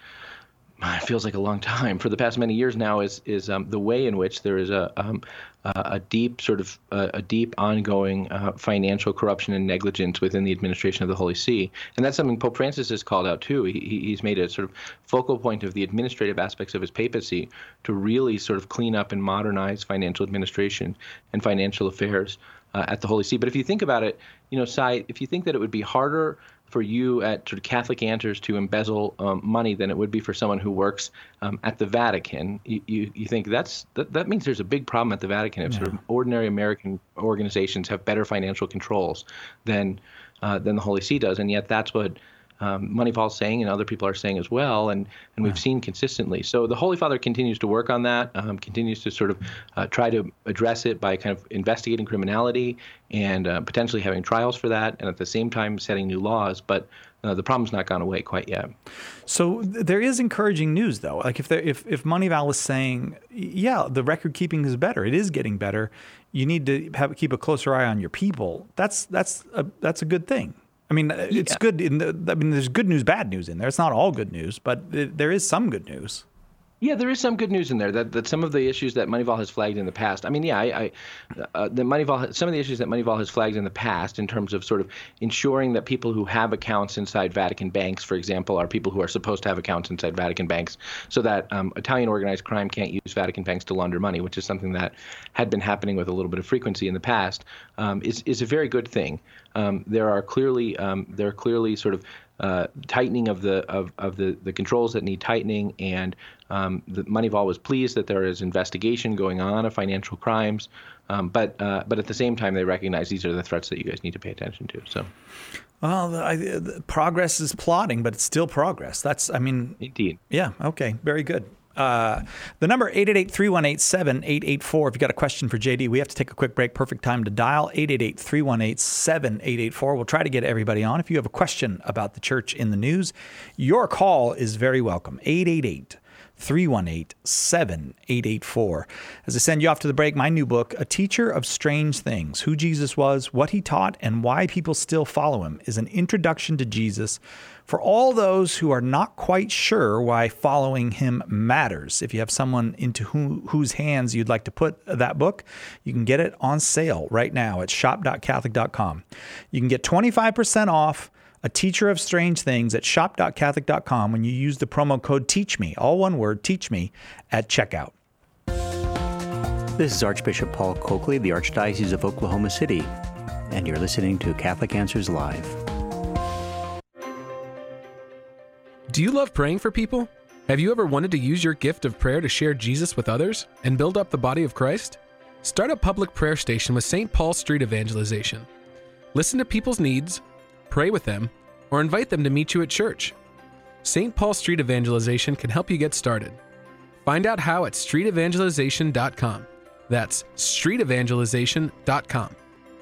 it feels like a long time, for the past many years now, is is um, the way in which there is a um, a deep sort of uh, a deep ongoing uh, financial corruption and negligence within the administration of the Holy See, and that's something Pope Francis has called out too. He, he's made a sort of focal point of the administrative aspects of his papacy to really sort of clean up and modernize financial administration and financial affairs uh, at the Holy See. But if you think about it, you know, Cy, if you think that it would be harder for you at sort of Catholic Answers to embezzle um, money than it would be for someone who works um, at the Vatican, you, you, you think that's that, that means there's a big problem at the Vatican if Yeah. sort of ordinary American organizations have better financial controls than uh, than the Holy See does, and yet that's what um, Moneyval's saying, and other people are saying as well, and and we've seen consistently. So the Holy Father continues to work on that, um, continues to sort of uh, try to address it by kind of investigating criminality and uh, potentially having trials for that, and at the same time setting new laws. But uh, the problem's not gone away quite yet. So th- there is encouraging news, though. Like if there, if if Moneyval is saying, yeah, the record keeping is better, it is getting better. You need to have keep a closer eye on your people. That's that's a, that's a good thing. I mean, it's Yeah. good. In the, I mean, there's good news, bad news in there. It's not all good news, but it, there is some good news. Yeah, there is some good news in there, that, that some of the issues that Moneyval has flagged in the past. I mean, yeah, I, I uh, the Moneyval, some of the issues that Moneyval has flagged in the past in terms of sort of ensuring that people who have accounts inside Vatican banks, for example, are people who are supposed to have accounts inside Vatican banks, so that um, Italian organized crime can't use Vatican banks to launder money, which is something that had been happening with a little bit of frequency in the past, um, is is a very good thing. Um, there are clearly um, there are clearly sort of uh, tightening of the of, of the, the controls that need tightening, and um, the Moneyval was pleased that there is investigation going on of financial crimes, um, but uh, but at the same time they recognize these are the threats that you guys need to pay attention to. So, Well, the, I, the progress is plodding, but it's still progress. That's, I mean, indeed. Yeah. Okay. Very good. Uh, the number eight eight eight, three one eight, seven eight eight four. If you got a question for J D, we have to take a quick break. Perfect time to dial eight eight eight, three one eight, seven eight eight four. We'll try to get everybody on. If you have a question about the church in the news, your call is very welcome. eight eight eight, three one eight, seven eight eight four. As I send you off to the break, my new book, A Teacher of Strange Things, Who Jesus Was, What He Taught, and Why People Still Follow Him, is an introduction to Jesus for all those who are not quite sure why following him matters. If you have someone into who, whose hands you'd like to put that book, you can get it on sale right now at shop dot catholic dot com. You can get twenty-five percent off A Teacher of Strange Things at shop dot catholic dot com when you use the promo code TEACHME, all one word, TEACHME, at checkout. This is Archbishop Paul Coakley, the Archdiocese of Oklahoma City, and you're listening to Catholic Answers Live. Do you love praying for people? Have you ever wanted to use your gift of prayer to share Jesus with others and build up the body of Christ? Start a public prayer station with Saint Paul Street Evangelization. Listen to people's needs, pray with them, or invite them to meet you at church. Saint Paul Street Evangelization can help you get started. Find out how at street evangelization dot com. That's street evangelization dot com.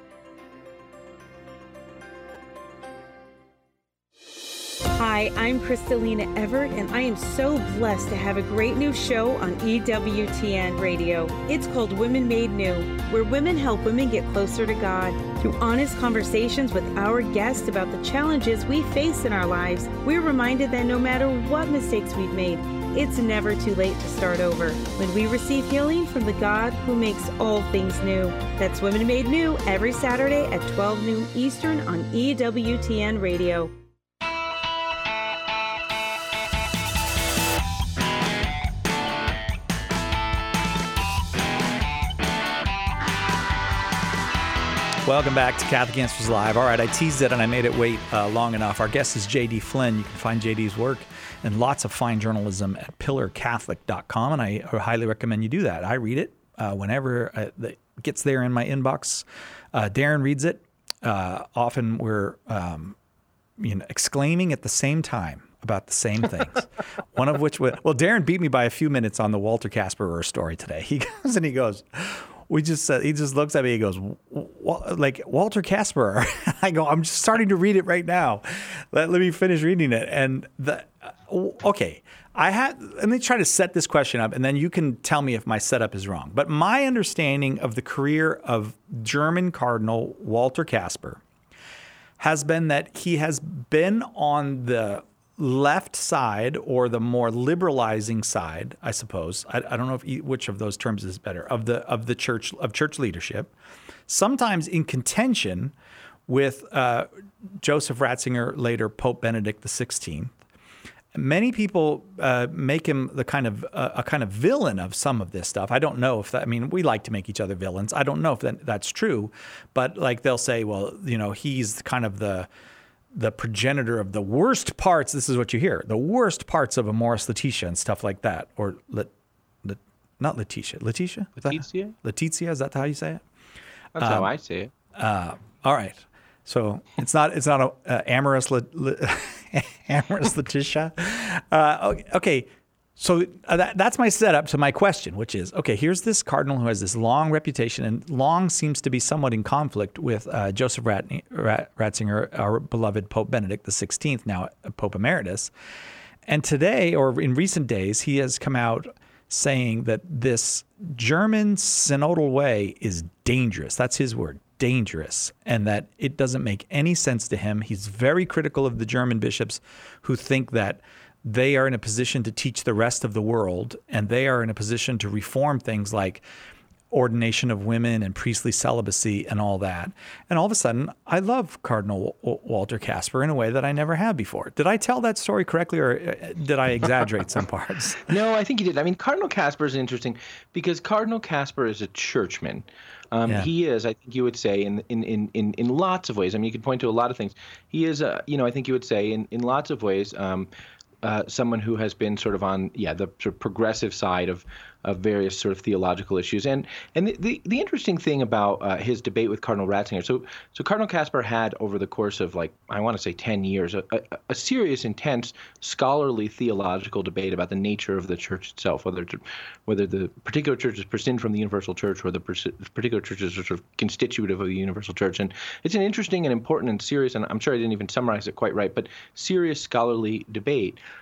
Hi, I'm Kristalina Everett, and I am so blessed to have a great new show on E W T N Radio. It's called Women Made New, where women help women get closer to God. Through honest conversations with our guests about the challenges we face in our lives, we're reminded that no matter what mistakes we've made, it's never too late to start over when we receive healing from the God who makes all things new. That's Women Made New every Saturday at twelve noon Eastern on E W T N Radio. Welcome back to Catholic Answers Live. All right, I teased it and I made it wait uh, long enough. Our guest is J D Flynn. You can find J D's work and lots of fine journalism at pillar catholic dot com, and I highly recommend you do that. I read it uh, whenever it gets there in my inbox. Uh, Darren reads it. Uh, often we're um, you know, exclaiming at the same time about the same things. One of which, was, well, Darren beat me by a few minutes on the Walter Kasperer story today. He goes and he goes, We just said, he just looks at me, he goes, like, Walter Kasperer. I go, I'm just starting to read it right now. Let, let me finish reading it. And the, okay, I had, let me try to set this question up, and then you can tell me if my setup is wrong. But my understanding of the career of German Cardinal Walter Kasper has been that he has been on the left side, or the more liberalizing side, I suppose. I, I don't know if which of those terms is better, of the of the church of church leadership, sometimes in contention with uh, Joseph Ratzinger, later Pope Benedict the sixteenth. Many people uh, make him the kind of uh, a kind of villain of some of this stuff. I don't know if that. I mean, we like to make each other villains. I don't know if that, that's true, but like they'll say, well, you know, he's kind of the the progenitor of the worst parts. This is what you hear: the worst parts of Amoris Laetitia and stuff like that, or Le, Le, not Letitia, Letitia, Letizia, Letizia. Is that how you say it? That's um, how I say it. Uh, all right. So it's not it's not a uh, amorous Le, Le, amorous Letitia. Uh, okay, so uh, that, that's my setup to my question, which is, okay, here's this cardinal who has this long reputation and long seems to be somewhat in conflict with uh, Joseph Rat, Rat, Ratzinger, our beloved Pope Benedict the sixteenth, now Pope Emeritus. And today, or in recent days, he has come out saying that this German synodal way is dangerous. That's his word. Dangerous, and that it doesn't make any sense to him. He's very critical of the German bishops who think that they are in a position to teach the rest of the world, and they are in a position to reform things like ordination of women and priestly celibacy and all that. And all of a sudden, I love Cardinal Walter Kasper in a way that I never have before. Did I tell that story correctly, or did I exaggerate some parts? No, I think you did. I mean, Cardinal Kasper is interesting because Cardinal Kasper is a churchman. Um, yeah. He is, I think you would say, in, in, in, in, in lots of ways. I mean, you could point to a lot of things. He is, uh, you know, I think you would say, in, in lots of ways, um, uh, someone who has been sort of on, yeah, the sort of progressive side of of various sort of theological issues. And and the, the, the interesting thing about uh, his debate with Cardinal Ratzinger, so so Cardinal Kasper had, over the course of, like, I want to say ten years, a, a, a serious, intense, scholarly theological debate about the nature of the church itself, whether to, whether the particular church is prescinded from the universal church, or the particular church is sort of constitutive of the universal church. And it's an interesting and important and serious, and I'm sure I didn't even summarize it quite right, but serious scholarly debate.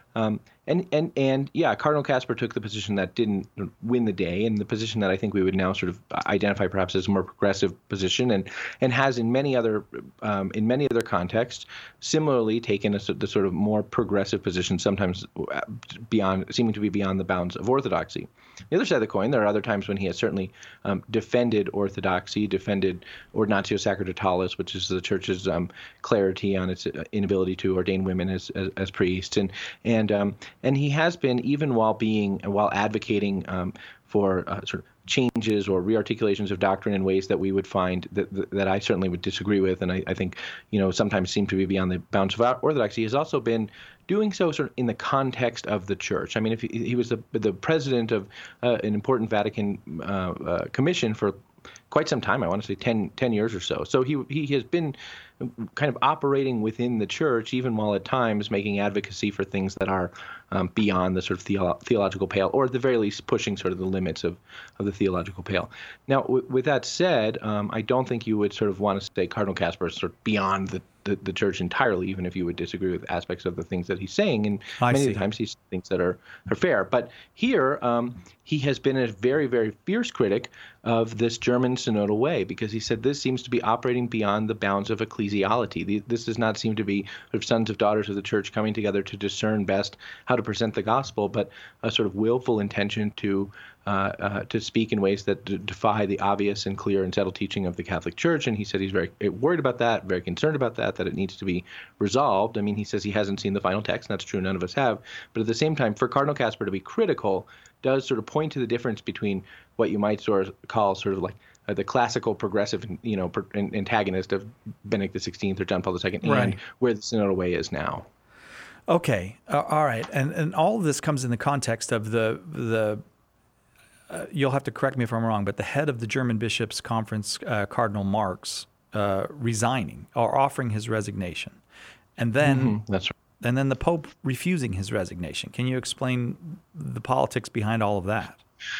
Um, and, and, and yeah, Cardinal Kasper took the position that didn't win the day, and the position that I think we would now sort of identify perhaps as a more progressive position, and, and has in many other um, in many other contexts similarly taken a, the sort of more progressive position, sometimes beyond seeming to be beyond the bounds of orthodoxy. The other side of the coin, there are other times when he has certainly um, defended orthodoxy, defended Ordinatio Sacerdotalis, which is the church's um, clarity on its inability to ordain women as as, as priests, and and um, and he has been, even while being while advocating um, for uh, sort of changes or rearticulations of doctrine in ways that we would find that that, that I certainly would disagree with, and I, I think you know sometimes seem to be beyond the bounds of orthodoxy. He has also been doing so sort of in the context of the church. I mean, if he, he was the the president of uh, an important Vatican uh, uh, commission for quite some time, I want to say ten, ten years or so. So he he has been kind of operating within the church, even while at times making advocacy for things that are um, beyond the sort of theo- theological pale, or at the very least pushing sort of the limits of, of the theological pale. Now, w- with that said, um, I don't think you would sort of want to say Cardinal Kasper is sort of beyond the, the, the church entirely, even if you would disagree with aspects of the things that he's saying. And I many see. of the times he's things that are, are fair. But here, um, he has been a very, very fierce critic of this German synodal way, because he said this seems to be operating beyond the bounds of ecclesiology. This does not seem to be sort of sons of daughters of the church coming together to discern best how to present the gospel, but a sort of willful intention to uh, uh, to speak in ways that d- defy the obvious and clear and settled teaching of the Catholic Church. And he said he's very worried about that, very concerned about that, that it needs to be resolved. I mean, he says he hasn't seen the final text, and that's true, none of us have. But at the same time, for Cardinal Kasper to be critical does sort of point to the difference between what you might sort of call sort of like uh, the classical progressive, you know, per, antagonist of Benedict the sixteenth or John Paul the second, Right. and where the synodal way is now. Okay, uh, all right, and and all of this comes in the context of the the. Uh, you'll have to correct me if I'm wrong, but the head of the German Bishops' Conference, uh, Cardinal Marx, uh, resigning or offering his resignation, and then Mm-hmm. That's right. and then the Pope refusing his resignation. Can you explain the politics behind all of that?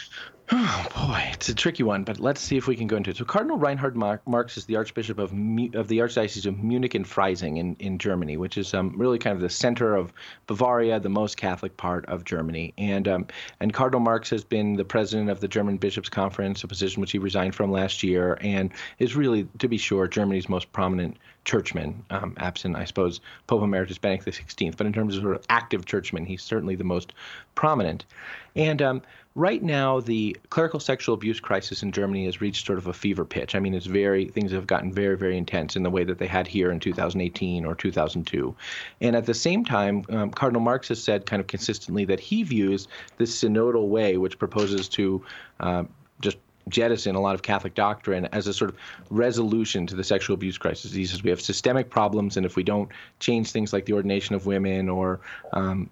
Oh, boy, it's a tricky one, but let's see if we can go into it. So Cardinal Reinhard Mar- Marx is the Archbishop of Mu- of the Archdiocese of Munich and Freising in, in Germany, which is um, really kind of the center of Bavaria, the most Catholic part of Germany. And um, and Cardinal Marx has been the president of the German Bishops' Conference, a position which he resigned from last year, and is really, to be sure, Germany's most prominent churchman, um, absent, I suppose, Pope Emeritus Benedict the sixteenth. But in terms of sort of active churchman, he's certainly the most prominent. And um, right now, the clerical sexual abuse crisis in Germany has reached sort of a fever pitch. I mean, it's very things have gotten very, very intense in the way that they had here in two thousand eighteen or two thousand two. And at the same time, um, Cardinal Marx has said kind of consistently that he views this synodal way, which proposes to uh, just jettison a lot of Catholic doctrine, as a sort of resolution to the sexual abuse crisis. He says we have systemic problems, and if we don't change things like the ordination of women or um,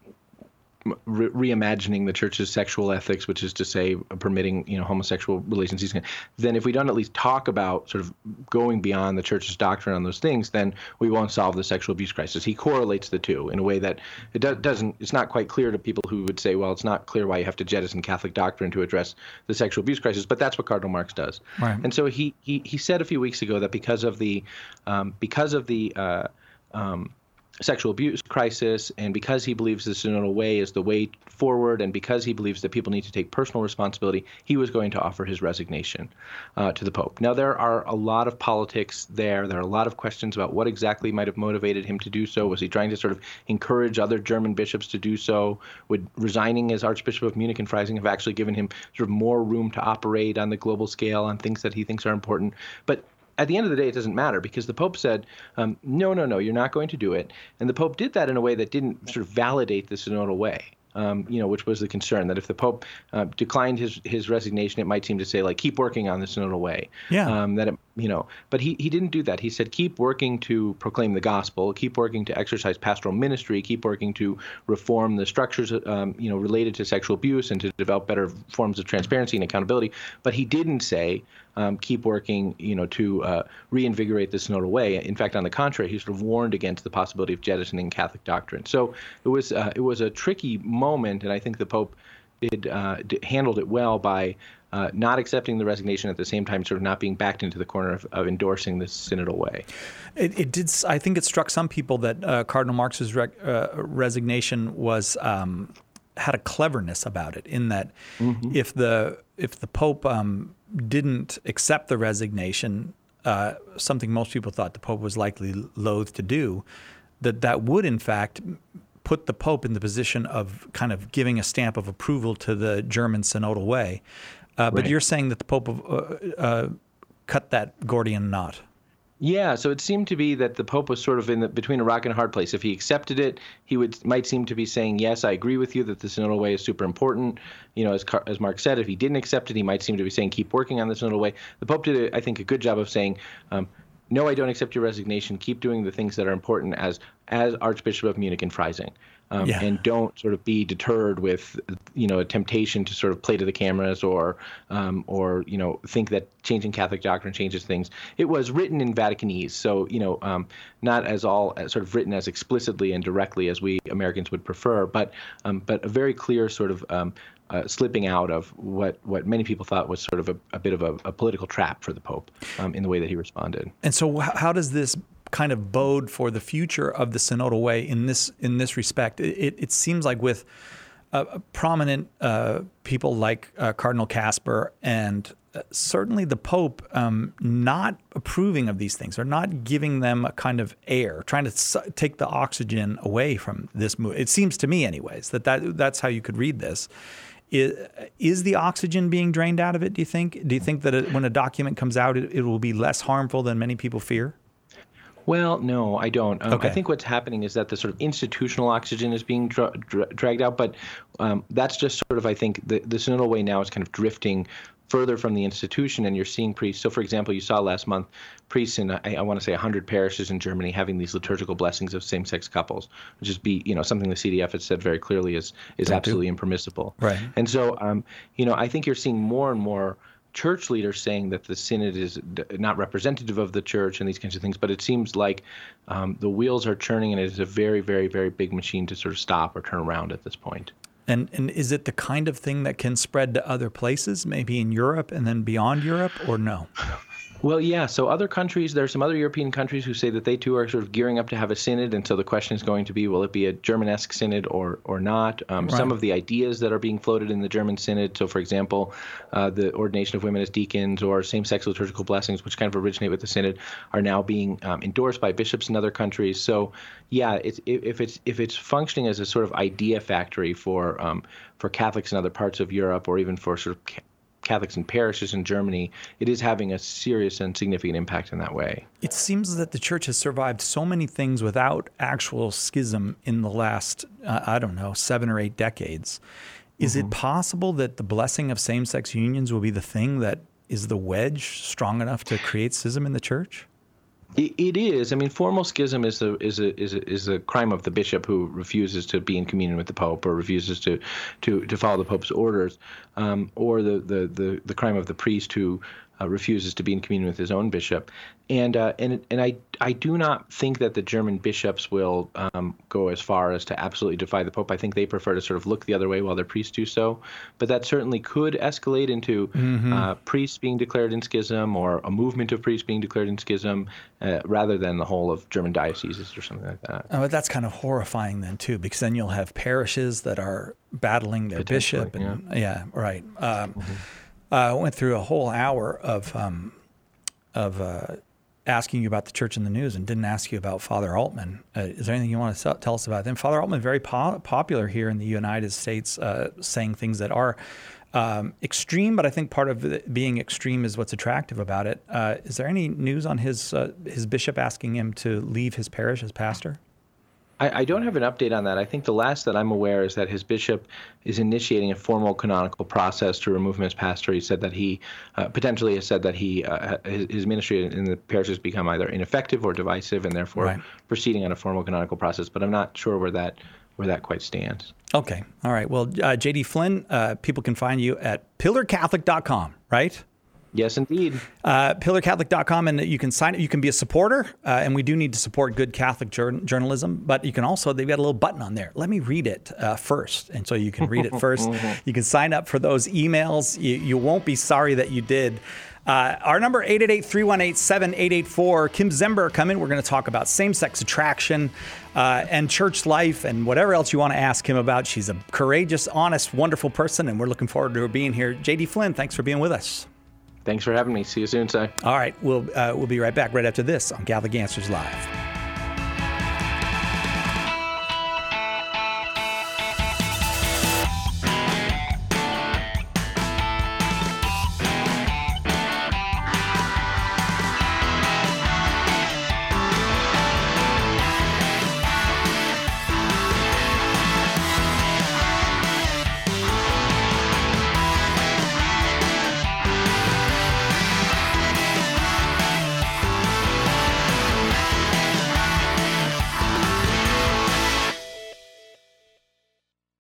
Re- reimagining the church's sexual ethics, which is to say permitting, you know, homosexual relations, then if we don't at least talk about sort of going beyond the church's doctrine on those things, then we won't solve the sexual abuse crisis. He correlates the two in a way that it do- doesn't, it's not quite clear to people who would say, well, it's not clear why you have to jettison Catholic doctrine to address the sexual abuse crisis, but that's what Cardinal Marx does. Right. And so he, he, he said a few weeks ago that because of the, um, because of the, uh, um, sexual abuse crisis, and because he believes the synodal way is the way forward, and because he believes that people need to take personal responsibility, he was going to offer his resignation uh, to the Pope. Now, there are a lot of politics there. There are a lot of questions about what exactly might have motivated him to do so. Was he trying to sort of encourage other German bishops to do so? Would resigning as Archbishop of Munich and Freising have actually given him sort of more room to operate on the global scale on things that he thinks are important? But at the end of the day, it doesn't matter, because the Pope said, um, no, no, no, you're not going to do it. And the Pope did that in a way that didn't sort of validate the synodal way. Um, you know, which was the concern that if the Pope uh, declined his his resignation, it might seem to say, like, keep working on the synodal way. Yeah. Um, that it, you know, but he he didn't do that. He said, keep working to proclaim the gospel, keep working to exercise pastoral ministry, keep working to reform the structures, um, you know, related to sexual abuse, and to develop better forms of transparency and accountability. But he didn't say, um, keep working, you know, to uh, reinvigorate the synodal way. In fact, on the contrary, he sort of warned against the possibility of jettisoning Catholic doctrine. So it was uh, it was a tricky moment, and I think the Pope did, uh, did handled it well by uh, not accepting the resignation at the same time, sort of not being backed into the corner of, of endorsing this synodal way. It, it did. I think it struck some people that uh, Cardinal Marx's re- uh, resignation was um, had a cleverness about it, in that mm-hmm. if the if the Pope um, didn't accept the resignation, uh, something most people thought the Pope was likely loath to do, that that would in fact put the Pope in the position of kind of giving a stamp of approval to the German synodal way. Uh, but right. you're saying that the Pope uh, uh, cut that Gordian knot. Yeah, so it seemed to be that the Pope was sort of in the, between a rock and a hard place. If he accepted it, he would might seem to be saying, yes, I agree with you that the synodal way is super important. You know, as as Mark said, if he didn't accept it, he might seem to be saying, keep working on the synodal way. The Pope did, I think, a good job of saying, um, no, I don't accept your resignation. Keep doing the things that are important as as Archbishop of Munich and Freising. Um, yeah. And don't sort of be deterred with, you know, a temptation to sort of play to the cameras or, um, or you know, think that changing Catholic doctrine changes things. It was written in Vaticanese, so you know, um, not as all as sort of written as explicitly and directly as we Americans would prefer, but um, but a very clear sort of um, uh, slipping out of what what many people thought was sort of a, a bit of a, a political trap for the Pope um, in the way that he responded. And so, how does this kind of bode for the future of the synodal way in this in this respect? It, it seems like with uh, prominent uh, people like uh, Cardinal Kasper and uh, certainly the Pope um, not approving of these things, or not giving them a kind of air, trying to su- take the oxygen away from this move. It seems to me anyways that, that that's how you could read this. Is, is the oxygen being drained out of it, do you think? Do you think that it, when a document comes out, it, it will be less harmful than many people fear? Well, no, I don't. Um, okay. I think what's happening is that the sort of institutional oxygen is being dra- dra- dragged out, but um, that's just sort of, I think, the, the synodal way now is kind of drifting further from the institution, and you're seeing priests. So, for example, you saw last month priests in, I, I want to say, one hundred parishes in Germany having these liturgical blessings of same-sex couples, which is, be, you know, something the C D F has said very clearly is is don't absolutely do. impermissible. Right. And so, um, you know, I think you're seeing more and more church leaders saying that the synod is not representative of the church and these kinds of things, but it seems like um, the wheels are churning, and it is a very, very, very big machine to sort of stop or turn around at this point. And and is it the kind of thing that can spread to other places, maybe in Europe and then beyond Europe, or no? Well, yeah. So other countries, there are some other European countries who say that they too are sort of gearing up to have a synod. And so the question is going to be, will it be a German-esque synod or or not? Um, right. Some of the ideas that are being floated in the German synod, so for example, uh, the ordination of women as deacons or same-sex liturgical blessings, which kind of originate with the synod, are now being um, endorsed by bishops in other countries. So yeah, it's, if it's if it's functioning as a sort of idea factory for um, for Catholics in other parts of Europe, or even for sort of Catholics in parishes in Germany, it is having a serious and significant impact in that way. It seems that the church has survived so many things without actual schism in the last, uh, I don't know, seven or eight decades. Is mm-hmm. it possible that the blessing of same-sex unions will be the thing that is the wedge strong enough to create schism in the church? It, it is. I mean, formal schism is a is a is a is a crime of the bishop who refuses to be in communion with the Pope, or refuses to to, to follow the Pope's orders, um, or the, the, the, the crime of the priest who uh, refuses to be in communion with his own bishop. And uh, and and I I do not think that the German bishops will um, go as far as to absolutely defy the Pope. I think they prefer to sort of look the other way while their priests do so. But that certainly could escalate into mm-hmm. uh, priests being declared in schism, or a movement of priests being declared in schism, uh, rather than the whole of German dioceses or something like that. Oh, but that's kind of horrifying then too, because then you'll have parishes that are battling their bishop. And, yeah. yeah, right. Um, mm-hmm. I uh, went through a whole hour of um, of. Uh, asking you about the church in the news and didn't ask you about Father Altman. Uh, is there anything you want to tell us about them? Father Altman, very po- popular here in the United States, uh, saying things that are um, extreme, but I think part of it being extreme is what's attractive about it. Uh, is there any news on his uh, his bishop asking him to leave his parish as pastor? I, I don't have an update on that. I think the last that I'm aware is that his bishop is initiating a formal canonical process to remove him as pastor. He said that he uh, potentially has said that he uh, his, his ministry in the parish has become either ineffective or divisive, and therefore right. proceeding on a formal canonical process. But I'm not sure where that where that quite stands. Okay. All right. Well, uh, J D Flynn, uh, people can find you at pillar catholic dot com, right? Yes, indeed. Uh, pillar catholic dot com, and you can sign it. You can be a supporter, uh, and we do need to support good Catholic jur- journalism. But you can also, they've got a little button on there. Let me read it uh, first. And so you can read it first. You can sign up for those emails. You, you won't be sorry that you did. Uh, our number, eight eight eight, three one eight, seven eight eight four. Kim Zember coming. We're going to talk about same-sex attraction uh, and church life and whatever else you want to ask Kim about. She's a courageous, honest, wonderful person, and we're looking forward to her being here. J D Flynn, thanks for being with us. Thanks for having me. See you soon, Si. All right. We'll, uh, we'll be right back right after this on Catholic Answers Live.